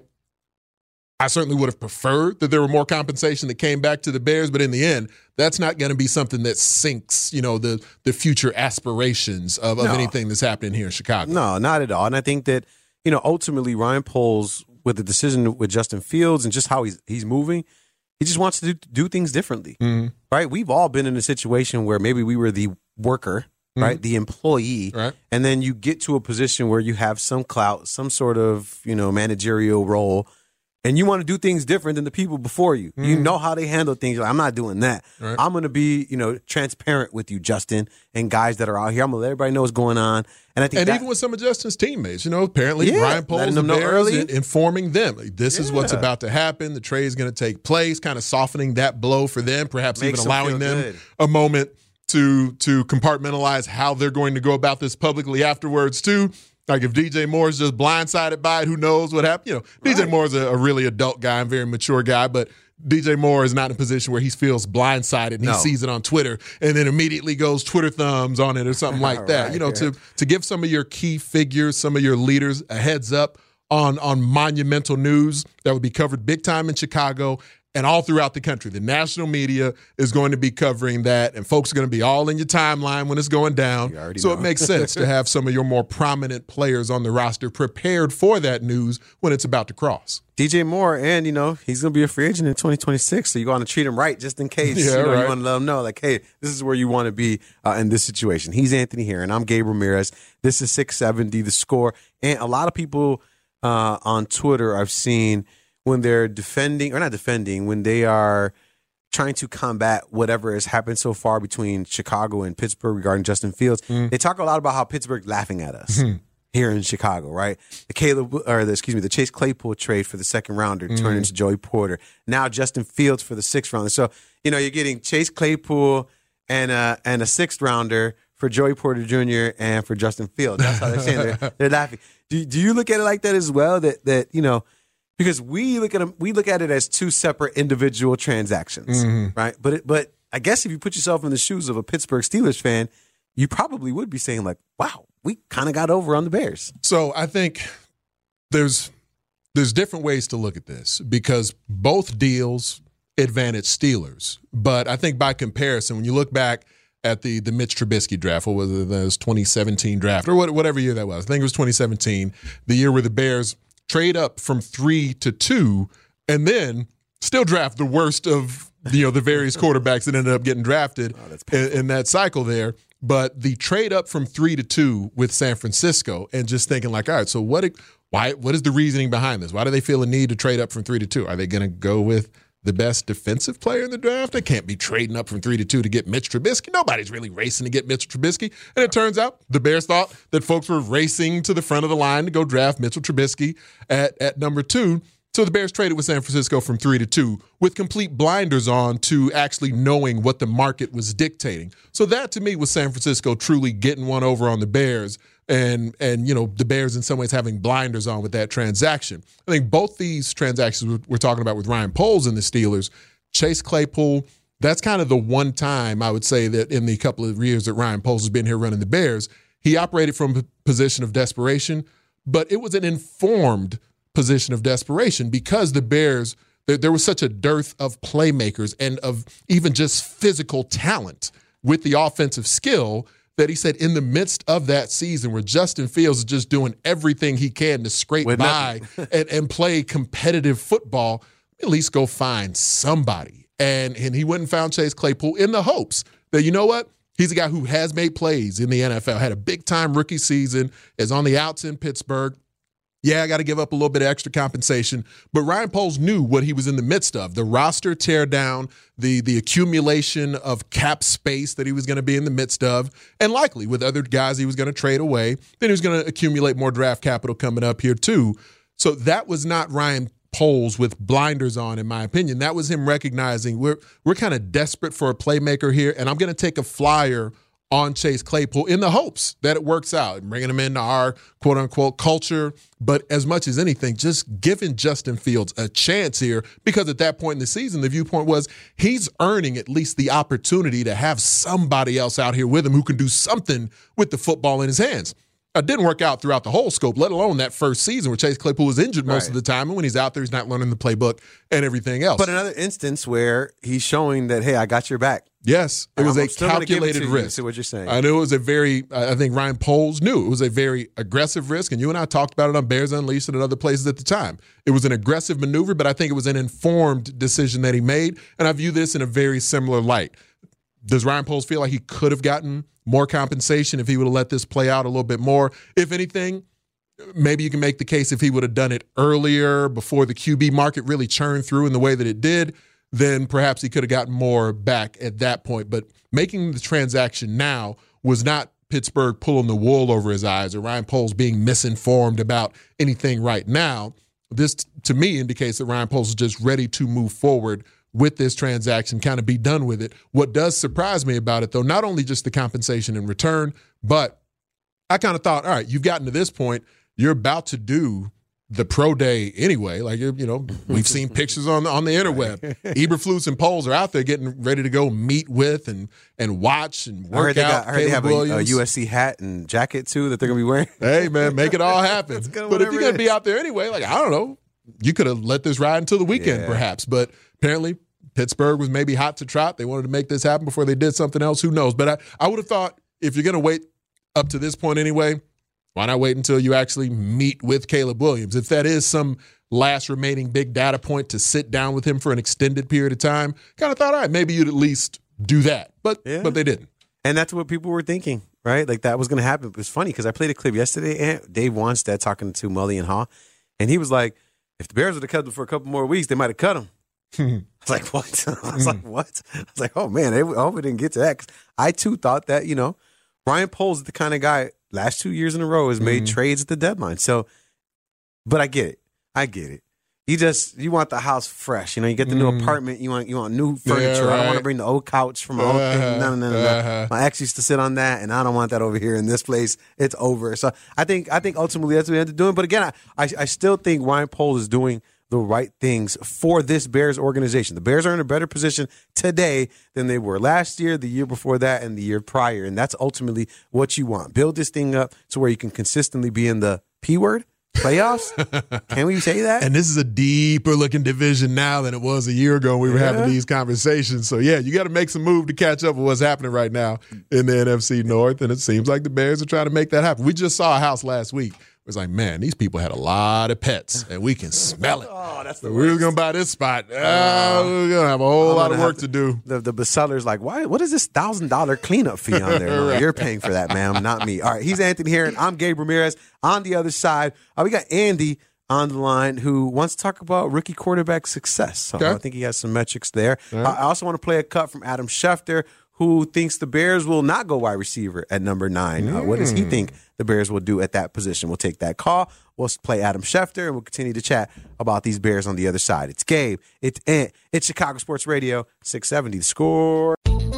I certainly would have preferred that there were more compensation that came back to the Bears, but in the end, that's not going to be something that sinks, you know, the the future aspirations of, of no. anything that's happening here in Chicago. No, not at all. And I think that, you know, ultimately Ryan Poles, with the decision with Justin Fields and just how he's he's moving, he just wants to do, do things differently, mm-hmm. right? We've all been in a situation where maybe we were the worker, mm-hmm. right, the employee, right. and then you get to a position where you have some clout, some sort of, you know, managerial role, and you want to do things different than the people before you. Mm. You know how they handle things. You're like, I'm not doing that. Right. I'm going to be, you know, transparent with you, Justin, and guys that are out here. I'm going to let everybody know what's going on. And I think, and that, even with some of Justin's teammates, you know, apparently yeah, Ryan Poles, the Bears, in, informing them this yeah. is what's about to happen. The trade is going to take place, kind of softening that blow for them, perhaps Makes even allowing them good. a moment to to compartmentalize how they're going to go about this publicly afterwards too. Like if D J Moore's just blindsided by it, who knows what happened? You know, right. D J Moore's a, a really adult guy and very mature guy, but D J Moore is not in a position where he feels blindsided and no. he sees it on Twitter and then immediately goes Twitter thumbs on it or something like that. Right, you know, yeah. to to give some of your key figures, some of your leaders a heads up on on monumental news that would be covered big time in Chicago and all throughout the country. The national media is going to be covering that, and folks are going to be all in your timeline when it's going down. So know. It makes sense to have some of your more prominent players on the roster prepared for that news when it's about to cross. D J Moore, and, you know, he's going to be a free agent in twenty twenty-six, so you want to treat him right just in case. Yeah, you know, right. You want to let him know, like, hey, this is where you want to be uh, in this situation. He's Anthony Herron. I'm Gabe Ramirez. This is six seventy, The Score. And a lot of people uh, on Twitter I've seen when they're defending, or not defending, when they are trying to combat whatever has happened so far between Chicago and Pittsburgh regarding Justin Fields, mm. they talk a lot about how Pittsburgh's laughing at us mm. here in Chicago, right? The Caleb, or the, excuse me, the Chase Claypool trade for the second rounder mm. turned into Joey Porter. Now Justin Fields for the sixth rounder. So, you know, you're getting Chase Claypool and a, and a sixth rounder for Joey Porter Junior and for Justin Fields. That's how they're saying they're, they're laughing. Do, do you look at it like that as well? That, that you know, because we look at them, we look at it as two separate individual transactions, mm-hmm. right? But it, but I guess if you put yourself in the shoes of a Pittsburgh Steelers fan, you probably would be saying like, "Wow, we kind of got over on the Bears." So I think there's there's different ways to look at this because both deals advantage Steelers, but I think by comparison, when you look back at the the Mitch Trubisky draft, or was it the twenty seventeen draft, or whatever year that was, I think it was twenty seventeen, the year where the Bears trade up from three to two, and then still draft the worst of you know the various quarterbacks that ended up getting drafted oh, in, in that cycle there. But the trade up from three to two with San Francisco, and just thinking like, all right, so what? Why? What is the reasoning behind this? Why do they feel a need to trade up from three to two? Are they going to go with the best defensive player in the draft? They can't be trading up from three to two to get Mitch Trubisky. Nobody's really racing to get Mitch Trubisky. And it turns out the Bears thought that folks were racing to the front of the line to go draft Mitchell Trubisky at, at number two. So the Bears traded with San Francisco from three to two with complete blinders on to actually knowing what the market was dictating. So that to me was San Francisco truly getting one over on the Bears. And, and you know, the Bears in some ways having blinders on with that transaction. I think both these transactions we're talking about with Ryan Poles and the Steelers, Chase Claypool, that's kind of the one time I would say that in the couple of years that Ryan Poles has been here running the Bears, he operated from a position of desperation, but it was an informed position of desperation because the Bears, there, there was such a dearth of playmakers and of even just physical talent with the offensive skill that he said in the midst of that season where Justin Fields is just doing everything he can to scrape With by and, and play competitive football, at least go find somebody. And, and he went and found Chase Claypool in the hopes that, you know what, he's a guy who has made plays in the N F L, had a big-time rookie season, is on the outs in Pittsburgh. Yeah, I got to give up a little bit of extra compensation. But Ryan Poles knew what he was in the midst of. The roster tear down, the, the accumulation of cap space that he was going to be in the midst of, and likely with other guys he was going to trade away. Then he was going to accumulate more draft capital coming up here too. So that was not Ryan Poles with blinders on, in my opinion. That was him recognizing we're, we're kind of desperate for a playmaker here, and I'm going to take a flyer on Chase Claypool in the hopes that it works out and bringing him into our quote-unquote culture. But as much as anything, just giving Justin Fields a chance here because at that point in the season, the viewpoint was he's earning at least the opportunity to have somebody else out here with him who can do something with the football in his hands. It didn't work out throughout the whole scope, let alone that first season where Chase Claypool was injured most right. of the time. And when he's out there, he's not learning the playbook and everything else. But another instance where he's showing that, hey, I got your back. Yes, it was I'm a calculated risk. See what you're saying. I knew it was a very, I think Ryan Poles knew it was a very aggressive risk. And you and I talked about it on Bears Unleashed and other places at the time. It was an aggressive maneuver, but I think it was an informed decision that he made. And I view this in a very similar light. Does Ryan Poles feel like he could have gotten more compensation if he would have let this play out a little bit more? If anything, maybe you can make the case if he would have done it earlier before the Q B market really churned through in the way that it did, then perhaps he could have gotten more back at that point. But making the transaction now was not Pittsburgh pulling the wool over his eyes or Ryan Poles being misinformed about anything right now. This, to me, indicates that Ryan Poles is just ready to move forward with this transaction, kind of be done with it. What does surprise me about it, though, not only just the compensation in return, but I kind of thought, all right, you've gotten to this point. You're about to do the pro day anyway. Like, you know, we've seen pictures on, on the interweb. Eberflus and Poles are out there getting ready to go meet with and and watch and work I heard they out. got, I heard they have a, a Williams. U S C hat and jacket, too, that they're going to be wearing. Hey, man, make it all happen. But if you're going to be out there anyway, like, I don't know, you could have let this ride until the weekend, yeah. perhaps. But apparently Pittsburgh was maybe hot to trot. They wanted to make this happen before they did something else. Who knows? But I, I would have thought if you're going to wait up to this point anyway, why not wait until you actually meet with Caleb Williams? If that is some last remaining big data point to sit down with him for an extended period of time, kind of thought, all right, maybe you'd at least do that. But yeah. but they didn't. And that's what people were thinking, right? Like that was going to happen. It was funny because I played a clip yesterday, and Dave Wanstead talking to Mully and Haw, and he was like, if the Bears would have cut him for a couple more weeks, they might have cut him. I was like, what? I was like, what? I was like, oh, man, I hope we didn't get to that. 'Cause I, too, thought that, you know, Ryan Poles is the kind of guy last two years in a row has made mm-hmm. trades at the deadline. So, but I get it. I get it. You just, you want the house fresh. You know, you get the mm-hmm. new apartment. You want you want new furniture. Yeah, right. I don't want to bring the old couch from my old uh-huh. thing. No, no, no, no. Uh-huh. My ex used to sit on that, and I don't want that over here in this place. It's over. So I think I think ultimately that's what we have to do. But again, I, I, I still think Ryan Poles is doing the right things for this Bears organization. The Bears are in a better position today than they were last year, the year before that, and the year prior. And that's ultimately what you want. Build this thing up to where you can consistently be in the P word, playoffs. Can we say that? And this is a deeper looking division now than it was a year ago when we were yeah. having these conversations. So, yeah, you got to make some move to catch up with what's happening right now in the N F C North. And it seems like the Bears are trying to make that happen. We just saw a house last week. It was like, man, these people had a lot of pets, and we can smell it. Oh, that's the so we were going to buy this spot. Uh, uh, we're going to have a whole I'm lot of work to, to do. The, the, the seller's like, why? What is this one thousand dollars cleanup fee on there? No, right. You're paying for that, ma'am, not me. All right, he's Anthony Herron. I'm Gabe Ramirez. On the other side, uh, we got Andy on the line who wants to talk about rookie quarterback success. So okay. I think he has some metrics there. Right. Uh, I also want to play a cut from Adam Schefter, who thinks the Bears will not go wide receiver at number nine. Mm. Uh, what does he think the Bears will do at that position? We'll take that call. We'll play Adam Schefter, and we'll continue to chat about these Bears on the other side. It's Gabe. It's Ant. It's Chicago Sports Radio, six seventy The Score.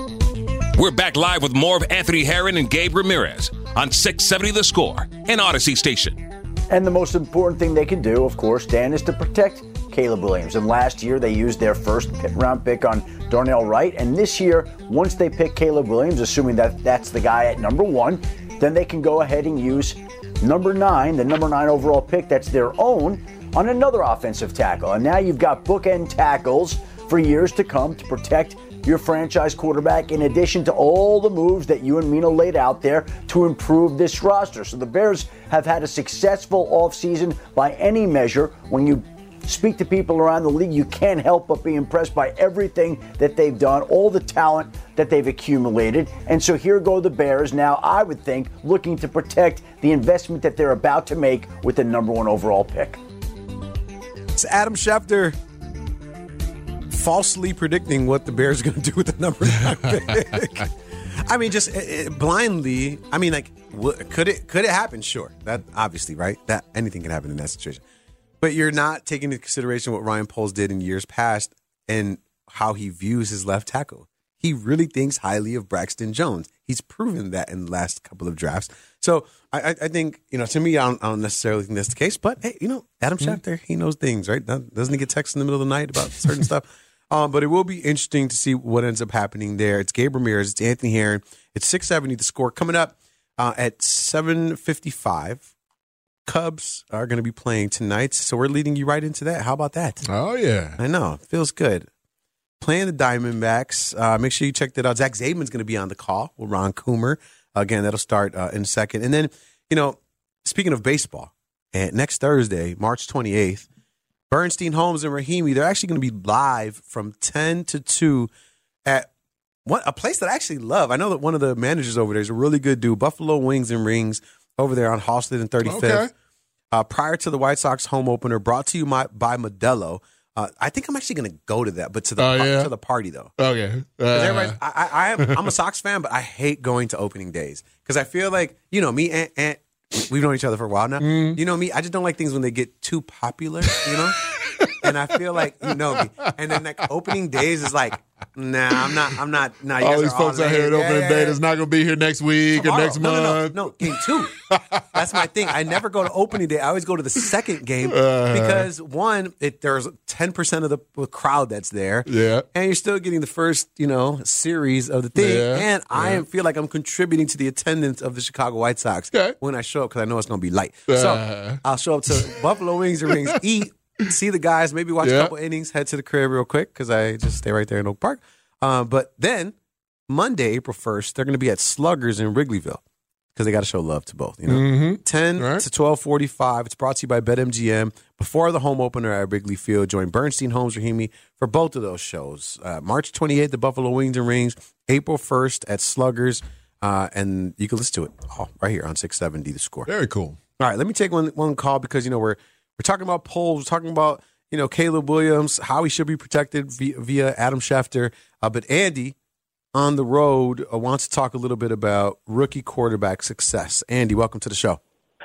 We're back live with more of Anthony Herron and Gabe Ramirez on six seventy The Score, an Odyssey station. And the most important thing they can do, of course, Dan, is to protect Caleb Williams. And last year, they used their first round pick on Darnell Wright. And this year, once they pick Caleb Williams, assuming that that's the guy at number one, then they can go ahead and use number nine, the number nine overall pick that's their own, on another offensive tackle. And now you've got bookend tackles for years to come to protect your franchise quarterback, in addition to all the moves that you and Mina laid out there to improve this roster. So the Bears have had a successful offseason by any measure. When you speak to people around the league, you can't help but be impressed by everything that they've done, all the talent that they've accumulated. And so here go the Bears now, I would think, looking to protect the investment that they're about to make with the number one overall pick. It's Adam Schefter falsely predicting what the Bears are going to do with the number nine pick. I mean, just it, it, blindly. I mean, like, w- could it could it happen? Sure, that obviously, right? That anything can happen in that situation. But you're not taking into consideration what Ryan Poles did in years past and how he views his left tackle. He really thinks highly of Braxton Jones. He's proven that in the last couple of drafts. So I, I think, you know, to me, I don't, I don't necessarily think that's the case. But hey, you know, Adam Schefter, he knows things, right? Doesn't he get texts in the middle of the night about certain stuff? Um, but it will be interesting to see what ends up happening there. It's Gabe Ramirez. It's Anthony Herron. It's six seventy The Score. Coming up uh, at seven fifty-five, Cubs are going to be playing tonight. So we're leading you right into that. How about that? Oh, yeah. I know. Feels good. Playing the Diamondbacks. Uh, make sure you check that out. Zach Zaidman's going to be on the call with Ron Coomer. Again, that'll start uh, in a second. And then, you know, speaking of baseball, and next Thursday, March twenty-eighth, Bernstein, Holmes, and Rahimi, they're actually going to be live from ten to two at one, a place that I actually love. I know that one of the managers over there is a really good dude, Buffalo Wings and Rings over there on Halsted and thirty-fifth. Okay. Uh, prior to the White Sox home opener, brought to you my, by Modelo. Uh, I think I'm actually going to go to that, but to the oh, yeah? to the party, though. Okay. Uh, I, I, I am, I'm a Sox fan, but I hate going to opening days because I feel like, you know, me and, and we've known each other for a while now. Mm. You know me, I just don't like things when they get too popular, you know? and I feel like you know me. And then like opening days is like, nah, I'm not. I'm not. Nah, you all guys these are folks all out here at late. opening Yeah, day yeah, that's not going to be here next week Tomorrow. or next no, month. No, no, no, game two. That's my thing. I never go to opening day. I always go to the second game Uh-huh. because one, it, there's ten percent of the crowd that's there. Yeah. And you're still getting the first, you know, series of the thing. Yeah, And I yeah. am, feel like I'm contributing to the attendance of the Chicago White Sox Okay. when I show up because I know it's going to be light. Uh-huh. So I'll show up to Buffalo Wings and Rings, eat, see the guys, maybe watch Yeah. a couple innings, head to the crib real quick because I just stay right there in Oak Park. Uh, but then Monday, April first, they're going to be at Sluggers in Wrigleyville because they got to show love to both. You know, Mm-hmm. ten Right. to twelve forty-five. It's brought to you by BetMGM. Before the home opener at Wrigley Field, join Bernstein, Holmes, Rahimi for both of those shows. Uh, March twenty-eighth, the Buffalo Wings and Rings. April first at Sluggers, uh, and you can listen to it all right here on six seventy The Score. Very cool. All right, let me take one one call because you know we're we're talking about polls, we're talking about you know Caleb Williams, how he should be protected via, via Adam Schefter, uh, but Andy on the road uh, wants to talk a little bit about rookie quarterback success. Andy, welcome to the show.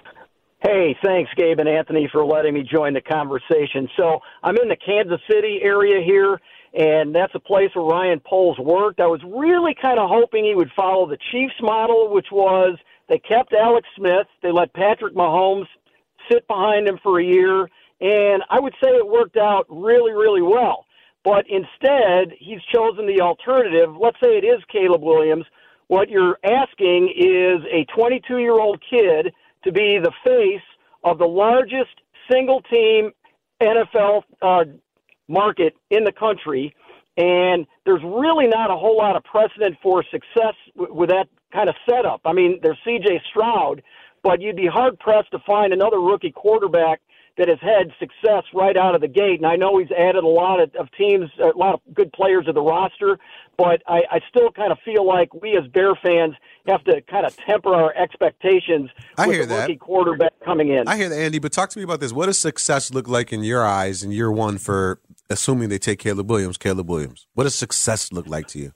Hey, thanks, Gabe and Anthony, for letting me join the conversation. So I'm in the Kansas City area here, and that's a place where Ryan Poles worked. I was really kind of hoping he would follow the Chiefs model, which was they kept Alex Smith, they let Patrick Mahomes sit behind him for a year, and I would say it worked out really, really well. But instead, he's chosen the alternative. Let's say it is Caleb Williams. What you're asking is a twenty-two-year-old kid to be the face of the largest single-team N F L uh, market in the country, and there's really not a whole lot of precedent for success w- with that kind of setup. I mean, there's C J Stroud, but you'd be hard-pressed to find another rookie quarterback that has had success right out of the gate. And I know he's added a lot of, of teams, a lot of good players to the roster, but I, I still kind of feel like we as Bear fans have to kind of temper our expectations I with hear the that. rookie quarterback coming in. I hear that, Andy, but talk to me about this. What does success look like in your eyes in year one for assuming they take Caleb Williams, Caleb Williams? What does success look like to you?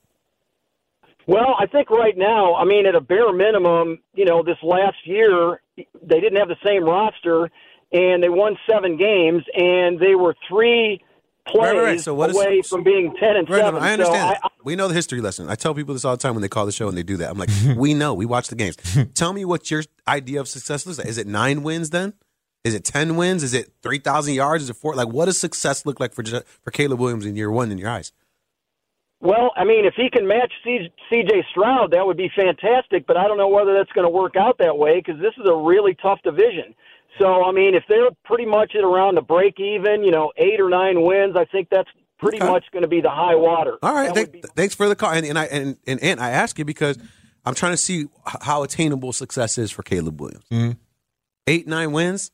Well, I think right now, I mean, at a bare minimum, you know, this last year, they didn't have the same roster, and they won seven games, and they were three plays Right, right, right. So what is- away from being ten and Right, no, seven. I understand. So that. I, we know the history lesson. I tell people this all the time when they call the show and they do that. I'm like, we know. We watch the games. Tell me what your idea of success looks like. Is it nine wins then? Is it ten wins? Is it three thousand yards? Is it four? Like, what does success look like for for Caleb Williams in year one in your eyes? Well, I mean, if he can match C J Stroud, that would be fantastic, but I don't know whether that's going to work out that way because this is a really tough division. So, I mean, if they're pretty much at around the break even, you know, eight or nine wins, I think that's pretty Okay. much going to be the high water. All right, That th- would be- thanks for the call. And, and I and, and and I ask you because I'm trying to see h- how attainable success is for Caleb Williams. Mm-hmm. Eight, nine wins.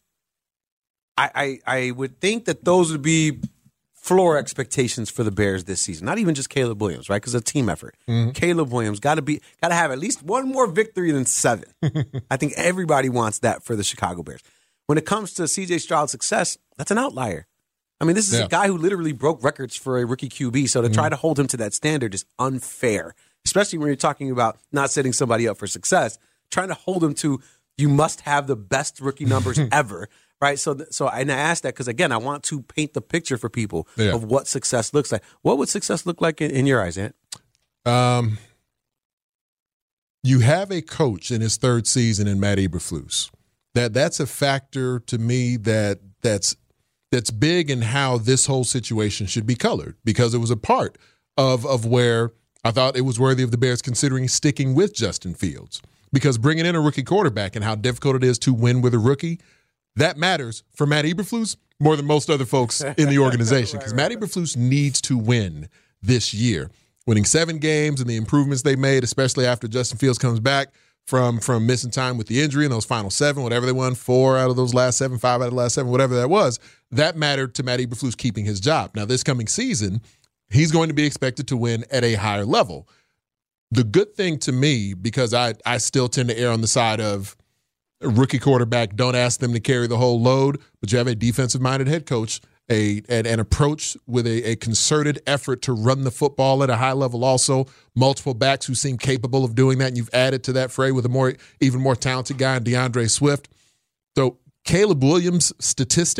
I, I I would think that those would be floor expectations for the Bears this season. Not even just Caleb Williams, right? Because it's a team effort. Mm-hmm. Caleb Williams got to be got to have at least one more victory than seven. I think everybody wants that for the Chicago Bears. When it comes to C J Stroud's success, that's an outlier. I mean, this is Yeah. a guy who literally broke records for a rookie Q B. So to try to hold him to that standard is unfair, especially when you're talking about not setting somebody up for success. Trying to hold him to you must have the best rookie numbers ever, right? So, th- so and I asked that because again, I want to paint the picture for people Yeah. of what success looks like. What would success look like in, in your eyes, Ant? Um, you have a coach in his third season in Matt Eberflus. That that's a factor to me that that's that's big in how this whole situation should be colored because it was a part of of where I thought it was worthy of the Bears considering sticking with Justin Fields because bringing in a rookie quarterback and how difficult it is to win with a rookie, that matters for Matt Eberflus more than most other folks in the organization because right, right, Matt Eberflus needs to win this year. Winning seven games and the improvements they made, especially after Justin Fields comes back from from missing time with the injury in those final seven, whatever they won, four out of those last seven, five out of the last seven, whatever that was, that mattered to Matt Eberflus keeping his job. Now, this coming season, he's going to be expected to win at a higher level. The good thing to me, because I, I still tend to err on the side of a rookie quarterback, don't ask them to carry the whole load, but you have a defensive-minded head coach, a an, an approach with a, a concerted effort to run the football at a high level also, multiple backs who seem capable of doing that, and you've added to that fray with a more even more talented guy in DeAndre Swift. So Caleb Williams' statistics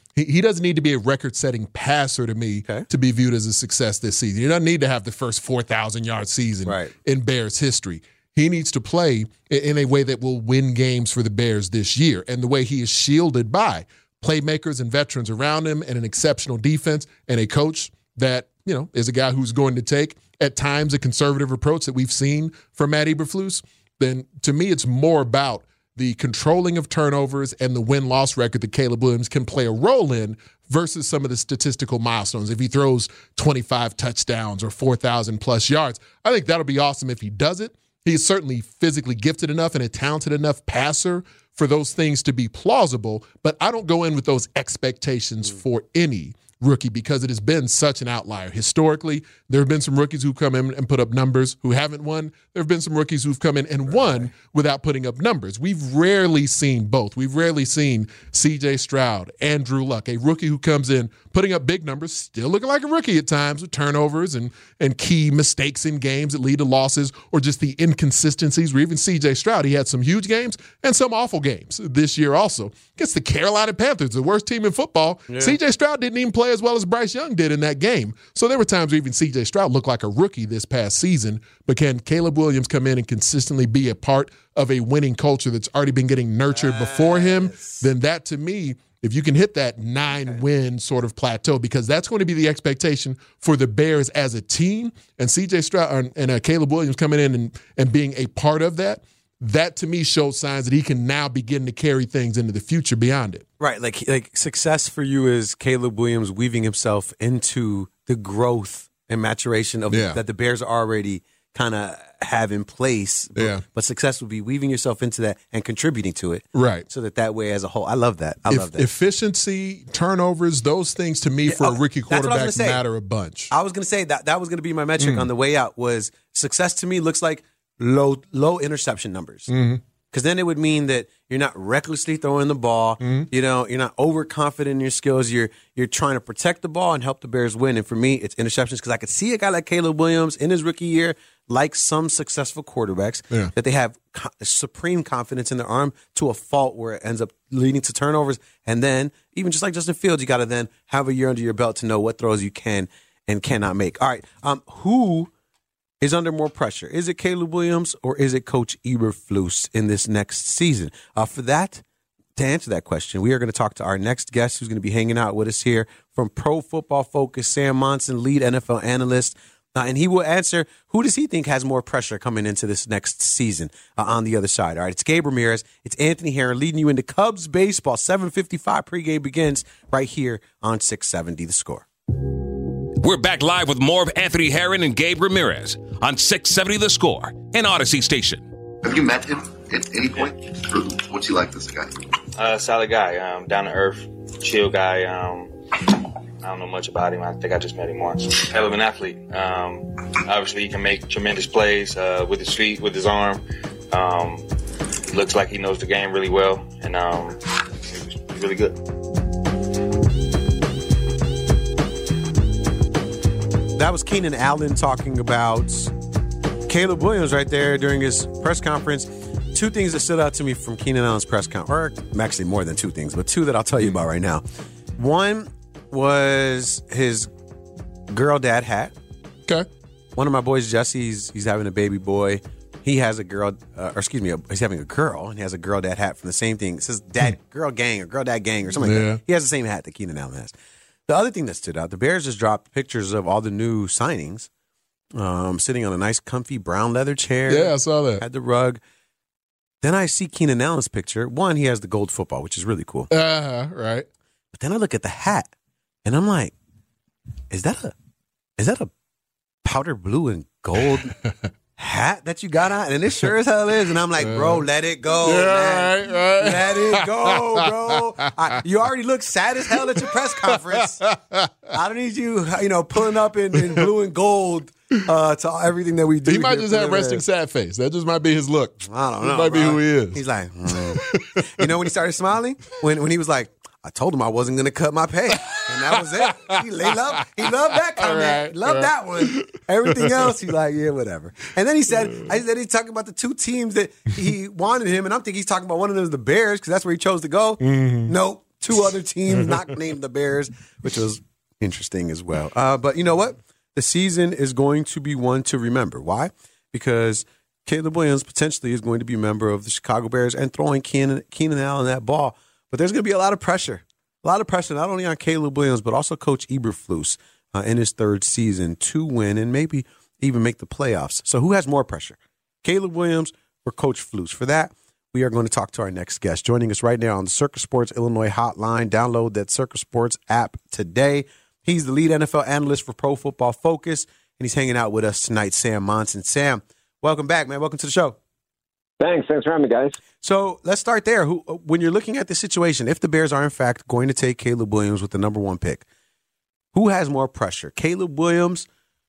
He, he doesn't need to be a record-setting passer to me Okay. to be viewed as a success this season. He doesn't need to have the first four thousand yard season Right. in Bears history. He needs to play in a way that will win games for the Bears this year. And the way he is shielded by playmakers and veterans around him and an exceptional defense and a coach that, you know, is a guy who's going to take at times a conservative approach that we've seen from Matt Eberflus, then to me it's more about the controlling of turnovers and the win-loss record that Caleb Williams can play a role in versus some of the statistical milestones. If he throws twenty-five touchdowns or four thousand plus yards, I think that'll be awesome if he does it. He's certainly physically gifted enough and a talented enough passer for those things to be plausible, but I don't go in with those expectations for any rookie because it has been such an outlier. Historically, there have been some rookies who've come in and put up numbers who haven't won. There have been some rookies who've come in and won without putting up numbers. We've rarely seen both. We've rarely seen C J Stroud, Andrew Luck, a rookie who comes in putting up big numbers, still looking like a rookie at times with turnovers and, and key mistakes in games that lead to losses or just the inconsistencies where even C J Stroud, he had some huge games and some awful games this year also. Against the Carolina Panthers, the worst team in football, yeah. C J Stroud didn't even play as well as Bryce Young did in that game. So there were times where even C J Stroud looked like a rookie this past season, but can Caleb Williams come in and consistently be a part of a winning culture that's already been getting nurtured yes. before him? Then that, to me, if you can hit that nine-win sort of plateau, because that's going to be the expectation for the Bears as a team, and C J Stroud and uh, Caleb Williams coming in and, and being a part of that, that to me shows signs that he can now begin to carry things into the future beyond it. Right, like like success for you is Caleb Williams weaving himself into the growth and maturation of yeah. that the Bears already kind of have in place. But, yeah. but success would be weaving yourself into that and contributing to it. Right. So that that way as a whole, I love that. I if, love that. Efficiency, turnovers, those things to me Yeah, for oh, a rookie that's what I was quarterback gonna say. matter a bunch. I was going to say that that was going to be my metric Mm. on the way out was success to me looks like low low interception numbers. Mm-hmm. Because then it would mean that you're not recklessly throwing the ball. Mm-hmm. You know, you're not overconfident in your skills. You're you're trying to protect the ball and help the Bears win. And for me, it's interceptions because I could see a guy like Caleb Williams in his rookie year, like some successful quarterbacks, yeah. that they have co- supreme confidence in their arm to a fault where it ends up leading to turnovers. And then, even just like Justin Fields, you got to then have a year under your belt to know what throws you can and cannot make. All right, um, who is under more pressure? Is it Caleb Williams or is it Coach Eberflus in this next season? Uh, for that, to answer that question, we are going to talk to our next guest who's going to be hanging out with us here from Pro Football Focus, Sam Monson, lead N F L analyst. Uh, and he will answer who does he think has more pressure coming into this next season uh, on the other side. All right, it's Gabe Ramirez. It's Anthony Herron leading you into Cubs baseball. seven fifty-five pregame begins right here on six seventy The Score. We're back live with more of Anthony Herron and Gabe Ramirez on six seventy The Score, an Odyssey station. Have you met him at any point? Or what's he like, this guy? Uh, solid guy, um, down to earth, chill guy. Um, I don't know much about him. I think I just met him once. Hell of an athlete. Um, obviously, he can make tremendous plays uh, with his feet, with his arm. Um, he looks like he knows the game really well, and um, he's really good. That was Keenan Allen talking about Caleb Williams right there during his press conference. Two things that stood out to me from Keenan Allen's press conference, or actually more than two things, but two that I'll tell you about right now. One was his girl dad hat. Okay. One of my boys, Jesse, he's, he's having a baby boy. He has a girl, uh, or excuse me, he's having a girl, and he has a girl dad hat from the same thing. It says dad, girl gang, or girl dad gang, or something yeah. like that. He has the same hat that Keenan Allen has. The other thing that stood out, the Bears just dropped pictures of all the new signings, um, sitting on a nice, comfy brown leather chair. Yeah, I saw that. Had the rug. Then I see Keenan Allen's picture. One, he has the gold football, which is really cool. Uh-huh, right. But then I look at the hat, and I'm like, is that a is that a powder blue and gold hat that you got on? And it sure as hell is. And I'm like, bro, let it go. Yeah, man. right, right. Let it go, bro. I, you already look sad as hell at your press conference. I don't need you, you know, pulling up in, in blue and gold uh, to everything that we do. He might here just have for the resting Bears. sad face. That just might be his look. I don't know. That might bro. be who he is. He's like, mm. You know when he started smiling? When when he was like, I told him I wasn't going to cut my pay. And that was it. He, he, loved, he loved that comment. Right, he loved right. that one. Everything else, he's like, yeah, whatever. And then he said, I said he's talking about the two teams that he wanted him. And I'm thinking he's talking about one of them is the Bears because that's where he chose to go. Mm-hmm. Nope. two other teams not named the Bears, which was interesting as well. Uh, but you know what? The season is going to be one to remember. Why? Because Caleb Williams potentially is going to be a member of the Chicago Bears and throwing Keenan, Keenan Allen that ball. But there's going to be a lot of pressure. A lot of pressure, not only on Caleb Williams, but also Coach Eberflus uh, in his third season to win and maybe even make the playoffs. So who has more pressure, Caleb Williams or Coach Flus? For that, we are going to talk to our next guest. Joining us right now on the Circa Sports Illinois hotline. Download that Circa Sports app today. He's the lead N F L analyst for Pro Football Focus, and he's hanging out with us tonight, Sam Monson. Sam, welcome back, man. Welcome to the show. Thanks. Thanks for having me, guys. So let's start there. Who, when you're looking at the situation, if the Bears are in fact going to take Caleb Williams with the number one pick, who has more pressure, Caleb Williams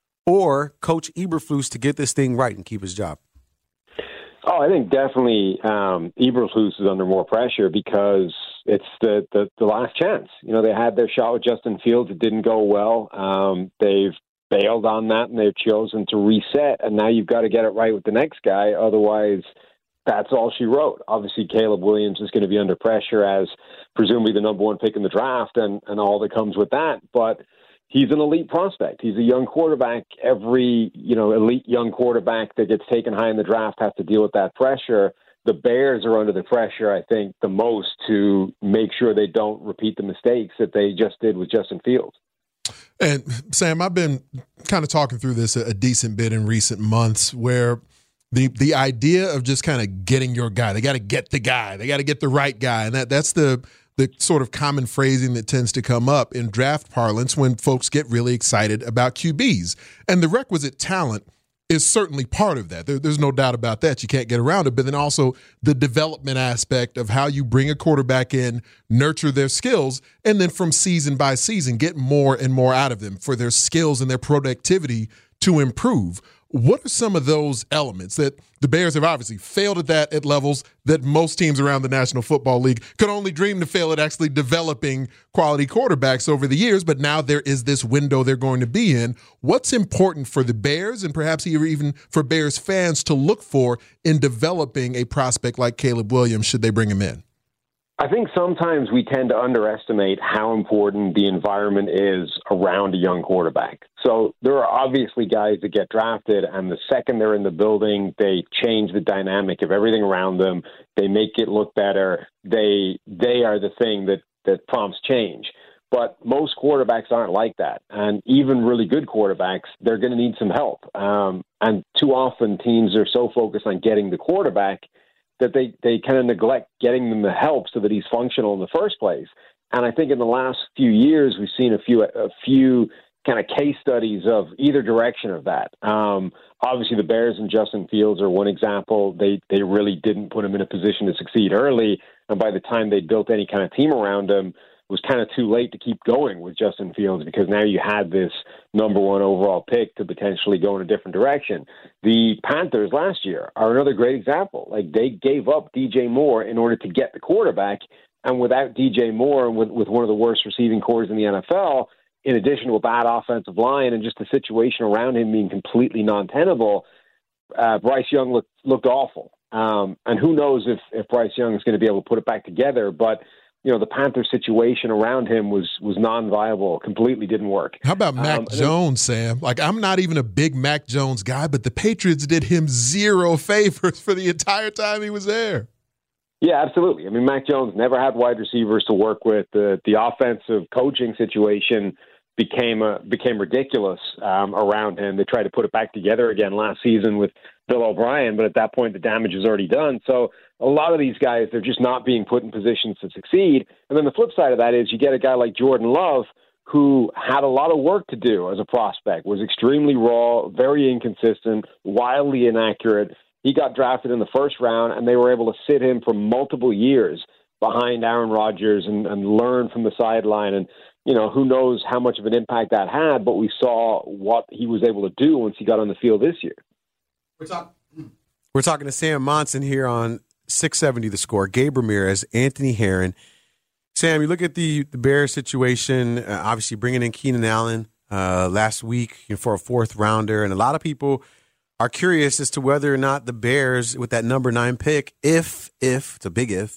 or Coach Eberflus to get this thing right and keep his job? Oh, I think definitely um, Eberflus is under more pressure because it's the, the, the last chance. You know, they had their shot with Justin Fields. It didn't go well. Um, they've bailed on that, and they've chosen to reset, and now you've got to get it right with the next guy. Otherwise, that's all she wrote. Obviously, Caleb Williams is going to be under pressure as presumably the number one pick in the draft and, and all that comes with that. But he's an elite prospect. He's a young quarterback. Every, you know, elite young quarterback that gets taken high in the draft has to deal with that pressure. The Bears are under the pressure, I think, the most to make sure they don't repeat the mistakes that they just did with Justin Fields. And, Sam, I've been kind of talking through this a, a decent bit in recent months where the the idea of just kind of getting your guy, they got to get the guy, they got to get the right guy. And that that's the the sort of common phrasing that tends to come up in draft parlance when folks get really excited about Q Bs. And the requisite talent is certainly part of that. There, there's no doubt about that. You can't get around it. But then also the development aspect of how you bring a quarterback in, nurture their skills, and then from season by season, get more and more out of them for their skills and their productivity to improve. What are some of those elements that the Bears have obviously failed at that at levels that most teams around the National Football League could only dream to fail at actually developing quality quarterbacks over the years, but now there is this window they're going to be in. What's important for the Bears and perhaps even for Bears fans to look for in developing a prospect like Caleb Williams should they bring him in? I think sometimes we tend to underestimate how important the environment is around a young quarterback. So there are obviously guys that get drafted, and the second they're in the building, they change the dynamic of everything around them. They make it look better. They they are the thing that, that prompts change. But most quarterbacks aren't like that. And even really good quarterbacks, they're going to need some help. Um, and too often teams are so focused on getting the quarterback that they, they kind of neglect getting them the help so that he's functional in the first place. And I think in the last few years, we've seen a few a few kind of case studies of either direction of that. Um, obviously, the Bears and Justin Fields are one example. They they really didn't put him in a position to succeed early, and by the time they built any kind of team around him, it was kind of too late to keep going with Justin Fields because now you had this number one overall pick to potentially go in a different direction. The Panthers last year are another great example. Like they gave up D J Moore in order to get the quarterback, and without D J Moore and with, with one of the worst receiving corps in the N F L, in addition to a bad offensive line and just the situation around him being completely non-tenable, uh, Bryce Young looked looked awful. Um, and who knows if, if Bryce Young is going to be able to put it back together, but you know, the Panther situation around him was was non-viable, completely didn't work. How about Mac um, Jones, Sam? Like, I'm not even a big Mac Jones guy, but the Patriots did him zero favors for the entire time he was there. Yeah, absolutely. I mean, Mac Jones never had wide receivers to work with. The the offensive coaching situation became a, became ridiculous um, around him. They tried to put it back together again last season with Bill O'Brien, but at that point, the damage is already done. So a lot of these guys, they're just not being put in positions to succeed. And then the flip side of that is you get a guy like Jordan Love, who had a lot of work to do as a prospect, was extremely raw, very inconsistent, wildly inaccurate. He got drafted in the first round, and they were able to sit him for multiple years behind Aaron Rodgers and, and learn from the sideline. And, you know, who knows how much of an impact that had, but we saw what he was able to do once he got on the field this year. We're, talk- We're talking to Sam Monson here on six seventy The Score. Gabe Ramirez, Anthony Herron. Sam, you look at the, the Bears situation, uh, obviously bringing in Keenan Allen uh, last week you know, for a fourth rounder, and a lot of people are curious as to whether or not the Bears, with that number nine pick, if, if, it's a big if,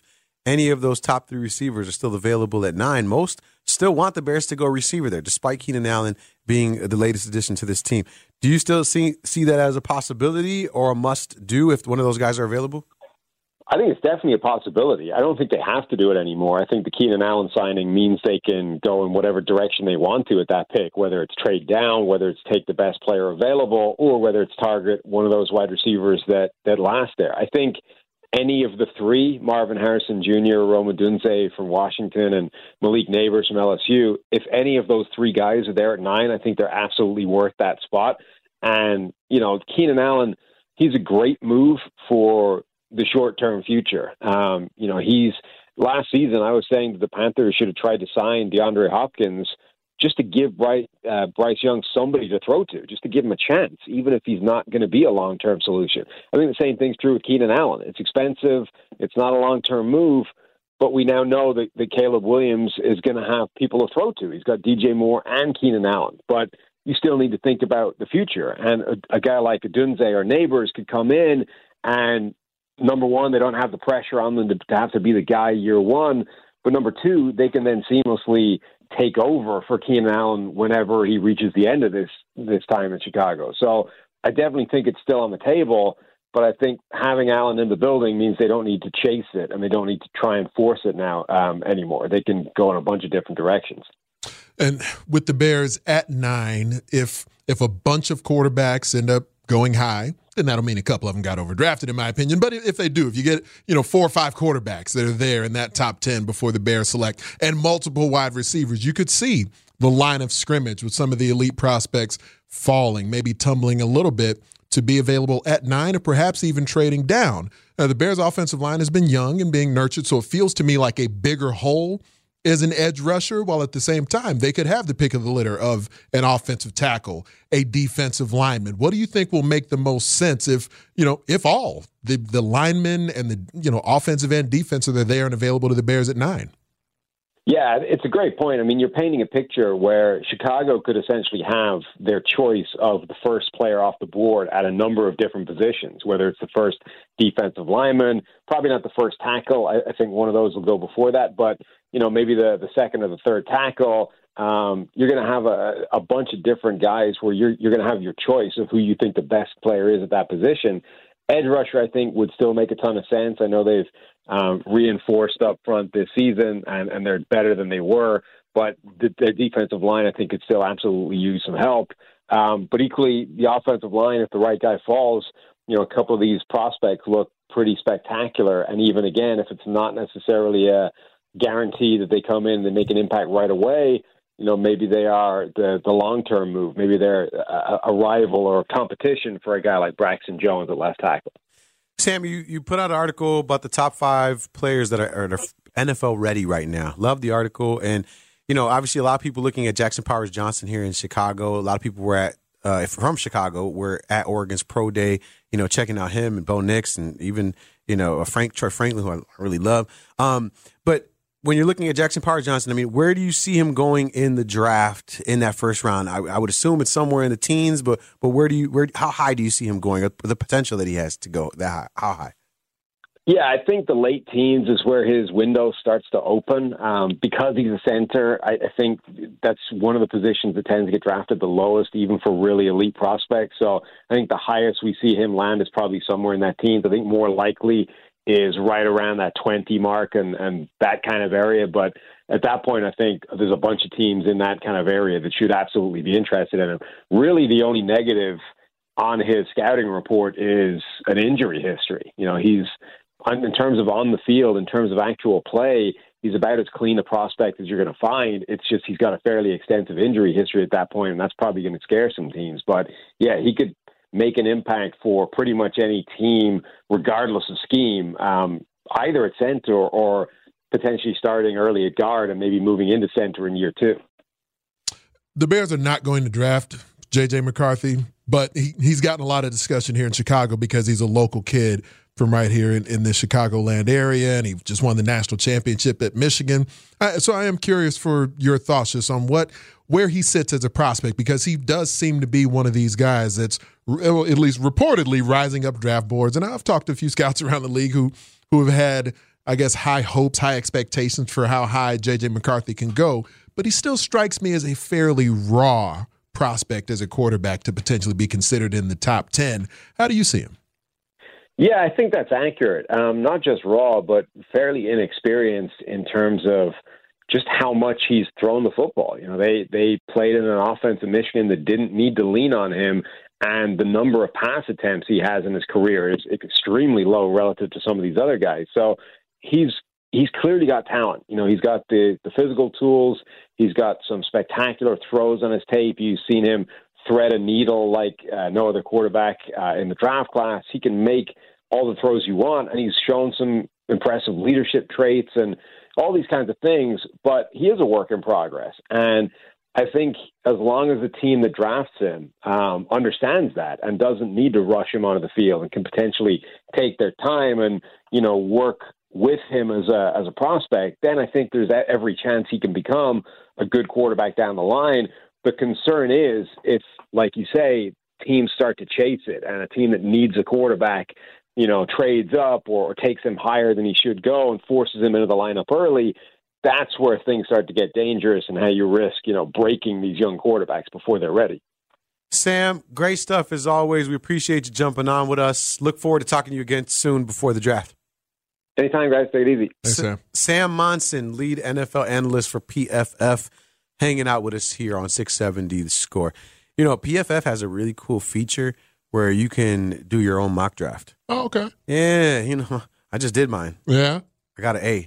any of those top three receivers are still available at nine, most still want the Bears to go receiver there, despite Keenan Allen being the latest addition to this team. Do you still see see that as a possibility or a must-do if one of those guys are available? I think it's definitely a possibility. I don't think they have to do it anymore. I think the Keenan Allen signing means they can go in whatever direction they want to at that pick, whether it's trade down, whether it's take the best player available, or whether it's target one of those wide receivers that, that last there. I think any of the three, Marvin Harrison Junior, Rome Odunze from Washington, and Malik Nabers from L S U, if any of those three guys are there at nine, I think they're absolutely worth that spot. And, you know, Keenan Allen, he's a great move for the short-term future. Um, you know, he's last season I was saying that the Panthers should have tried to sign DeAndre Hopkins just to give Bryce, uh, Bryce Young somebody to throw to, just to give him a chance, even if he's not going to be a long-term solution. I think the same thing's true with Keenan Allen. It's expensive. It's not a long-term move, but we now know that, that Caleb Williams is going to have people to throw to. He's got D J Moore and Keenan Allen, but you still need to think about the future. And a, a guy like Odunze or Nabers could come in and, number one, they don't have the pressure on them to, to have to be the guy year one. But number two, they can then seamlessly take over for Keenan Allen whenever he reaches the end of this this time in Chicago. So I definitely think it's still on the table, but I think having Allen in the building means they don't need to chase it and they don't need to try and force it now um, anymore. They can go in a bunch of different directions. And with the Bears at nine, if if a bunch of quarterbacks end up going high, then that'll mean a couple of them got overdrafted, in my opinion. But if they do, if you get, you know, four or five quarterbacks that are there in that top ten before the Bears select and multiple wide receivers, you could see the line of scrimmage with some of the elite prospects falling, maybe tumbling a little bit to be available at nine or perhaps even trading down. Now, the Bears' offensive line has been young and being nurtured, so it feels to me like a bigger hole is an edge rusher, while at the same time they could have the pick of the litter of an offensive tackle, a defensive lineman. What do you think will make the most sense if, you know, if all the, the linemen and the, you know, offensive and defensive are there and available to the Bears at nine? Yeah, it's a great point. I mean, you're painting a picture where Chicago could essentially have their choice of the first player off the board at a number of different positions, whether it's the first defensive lineman, probably not the first tackle. I, I think one of those will go before that, but you know, maybe the, the second or the third tackle. Um, you're going to have a, a bunch of different guys where you're you're going to have your choice of who you think the best player is at that position. Edge rusher, I think, would still make a ton of sense. I know they've um, reinforced up front this season, and, and they're better than they were. But the, their defensive line, I think, could still absolutely use some help. Um, but equally, the offensive line, if the right guy falls, you know, a couple of these prospects look pretty spectacular. And even, again, if it's not necessarily a guarantee that they come in and they make an impact right away, you know, maybe they are the, the long-term move. Maybe they're a, a rival or a competition for a guy like Braxton Jones at left tackle. Sam, you, you put out an article about the top five players that are, are N F L ready right now. Love the article. And, you know, obviously a lot of people looking at Jackson Powers Johnson here in Chicago. A lot of people were at, uh, from Chicago, were at Oregon's Pro Day, you know, checking out him and Bo Nix and even, you know, Frank Troy Franklin, who I really love. Um, but when you're looking at Jackson Powers Johnson, I mean, where do you see him going in the draft in that first round? I, I would assume it's somewhere in the teens, but but where do you where how high do you see him going? The potential that he has to go that high, how high? Yeah, I think the late teens is where his window starts to open. Um, because he's a center, I, I think that's one of the positions that tends to get drafted the lowest, even for really elite prospects. So I think the highest we see him land is probably somewhere in that teens. I think more likely is right around that twenty mark and, and that kind of area. But at that point, I think there's a bunch of teams in that kind of area that should absolutely be interested in him. Really, the only negative on his scouting report is an injury history. You know, he's, in terms of on the field, in terms of actual play, he's about as clean a prospect as you're going to find. It's just he's got a fairly extensive injury history at that point, and that's probably going to scare some teams. But, yeah, he could make an impact for pretty much any team, regardless of scheme, um, either at center or, or potentially starting early at guard and maybe moving into center in year two. The Bears are not going to draft J J McCarthy, but he, he's gotten a lot of discussion here in Chicago because he's a local kid from right here in, in the Chicagoland area, and he just won the national championship at Michigan. I, so I am curious for your thoughts just on what where he sits as a prospect, because he does seem to be one of these guys that's at least reportedly rising up draft boards. And I've talked to a few scouts around the league who who have had I guess, high hopes, high expectations for how high J J McCarthy can go, but he still strikes me as a fairly raw prospect as a quarterback to potentially be considered in the top ten. How do you see him? Yeah, I think that's accurate. Um, not just raw, but fairly inexperienced in terms of just how much he's thrown the football. You know, they they played in an offense in Michigan that didn't need to lean on him, and the number of pass attempts he has in his career is extremely low relative to some of these other guys. So he's he's clearly got talent. You know, he's got the, the physical tools. He's got some spectacular throws on his tape. You've seen him thread a needle like uh, no other quarterback uh, in the draft class. He can make all the throws you want, and he's shown some impressive leadership traits and all these kinds of things, but he is a work in progress. And I think as long as the team that drafts him um, understands that and doesn't need to rush him onto the field and can potentially take their time and, you know, work with him as a as a prospect, then I think there's every chance he can become a good quarterback down the line. The concern is if, like you say, teams start to chase it and a team that needs a quarterback, you know, trades up or, or takes him higher than he should go and forces him into the lineup early, that's where things start to get dangerous and how you risk, you know, breaking these young quarterbacks before they're ready. Sam, great stuff as always. We appreciate you jumping on with us. Look forward to talking to you again soon before the draft. Anytime, guys. Take it easy. Thanks, Sam. Sam Monson, lead N F L analyst for P F F, hanging out with us here on six seventy The Score. You know, P F F has a really cool feature where you can do your own mock draft. Oh, okay. Yeah, you know, I just did mine. Yeah. I got an A.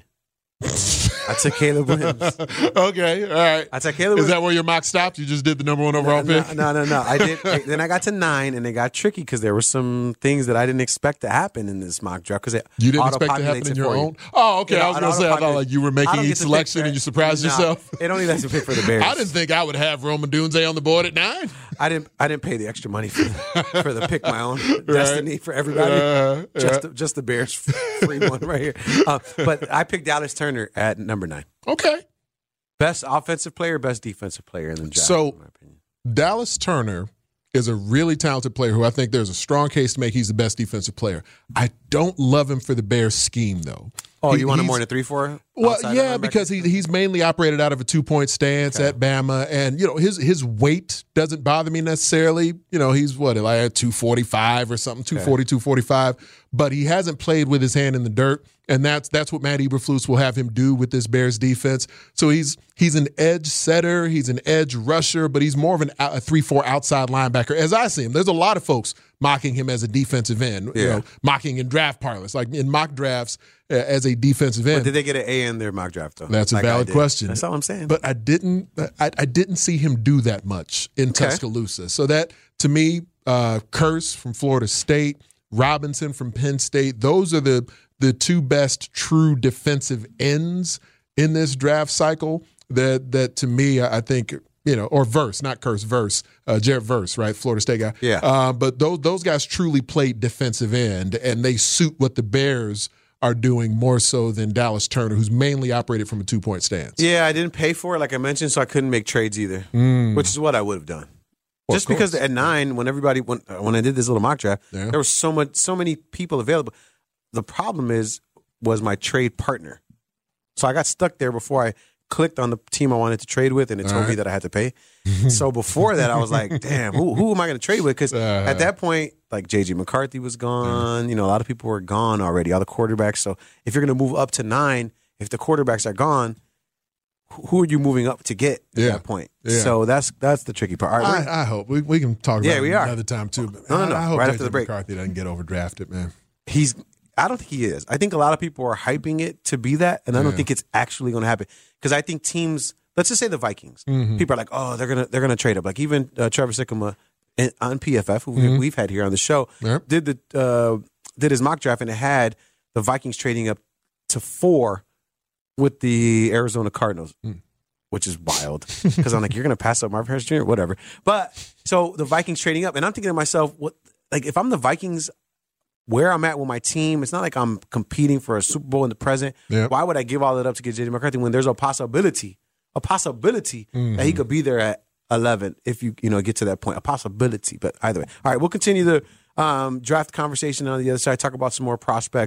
I took Caleb Williams. Okay, all right. I took Caleb Is Williams. that where your mock stopped? You just did the number one overall no, pick? No, no, no. I did. Then I got to nine, and it got tricky because there were some things that I didn't expect to happen in this mock draft. Because you didn't expect to happen in your own? You. Oh, okay. You know, I was going to say, I thought like you were making each selection and you surprised no, yourself. It only lets me pick for the Bears. I didn't think I would have Roman Dunze on the board at nine. I didn't. I didn't pay the extra money for the, for the pick my own right. destiny for everybody. Uh, just yeah. the, just the Bears free one right here. Uh, but I picked Dallas Turner at number nine. Okay. Best offensive player, best defensive player in the draft. So, in my opinion. Dallas Turner is a really talented player who I think there's a strong case to make he's the best defensive player. I don't love him for the Bears scheme, though. Oh, he, you want him more than a three four? Well, yeah, because he, he's mainly operated out of a two-point stance okay. at Bama. And, you know, his his weight doesn't bother me necessarily. You know, he's, what, like two forty-five or something, two forty, okay. two forty-five. But he hasn't played with his hand in the dirt. And that's that's what Matt Eberflus will have him do with this Bears defense. So he's he's an edge setter, he's an edge rusher, but he's more of an, a three four outside linebacker. As I see him, there's a lot of folks mocking him as a defensive end, yeah. you know, mocking in draft parlors, like in mock drafts uh, as a defensive end. But did they get an A in their mock draft, though? That's like a valid question. That's all I'm saying. But I didn't I, I didn't see him do that much in okay. Tuscaloosa. So that, to me, uh, Curse from Florida State, Robinson from Penn State, those are the the two best true defensive ends in this draft cycle that, that to me, I think, you know, or Verse, not Curse, Verse, uh, Jarrett Verse, right, Florida State guy. Yeah. Uh, but those those guys truly played defensive end, and they suit what the Bears are doing more so than Dallas Turner, who's mainly operated from a two-point stance. Yeah, I didn't pay for it, like I mentioned, so I couldn't make trades either, mm. which is what I would have done. Well, just because at nine, when everybody when, when I did this little mock draft, yeah. there was so much, so many people available. The problem is was my trade partner, so I got stuck there before I clicked on the team I wanted to trade with, and it All told right. me that I had to pay. So before that, I was like, "Damn, who who am I going to trade with?" Because uh, at that point, like J J McCarthy was gone. Yeah. You know, a lot of people were gone already, all the quarterbacks. So if you're going to move up to nine, if the quarterbacks are gone, who are you moving up to get at yeah. that point? Yeah. So that's that's the tricky part. All right, I, I hope we we can talk about yeah, we it are. another time too. But no, no, no. I, I hope right J J after the break, McCarthy doesn't get overdrafted, man. He's. I don't think he is. I think a lot of people are hyping it to be that, and I don't yeah. think it's actually going to happen. Because I think teams, let's just say the Vikings, mm-hmm. people are like, oh, they're gonna they're gonna trade up. Like even uh, Trevor Sikkema in, on P F F, who mm-hmm. we've had here on the show, yep. did the uh, did his mock draft, and it had the Vikings trading up to four with the Arizona Cardinals. Mm. Which is wild because I'm like, you're going to pass up Marvin Harrison Junior Whatever. But so the Vikings trading up, and I'm thinking to myself, what? Like if I'm the Vikings, where I'm at with my team, it's not like I'm competing for a Super Bowl in the present. Yep. Why would I give all that up to get J J McCarthy when there's a possibility, a possibility mm-hmm. that he could be there at eleven if you you know get to that point, a possibility. But either way, all right, we'll continue the um, draft conversation on the other side. Talk about some more prospects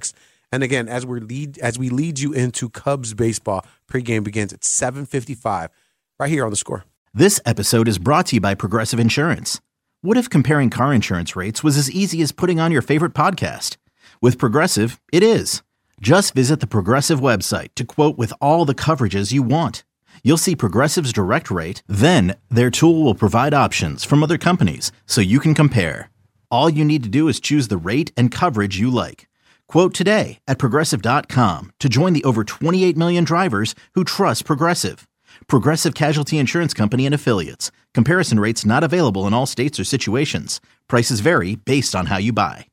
And again, as we lead as we lead you into Cubs baseball, pregame begins at seven fifty-five, right here on The Score. This episode is brought to you by Progressive Insurance. What if comparing car insurance rates was as easy as putting on your favorite podcast? With Progressive, it is. Just visit the Progressive website to quote with all the coverages you want. You'll see Progressive's direct rate, then their tool will provide options from other companies so you can compare. All you need to do is choose the rate and coverage you like. Quote today at Progressive dot com to join the over twenty-eight million drivers who trust Progressive. Progressive Casualty Insurance Company and Affiliates. Comparison rates not available in all states or situations. Prices vary based on how you buy.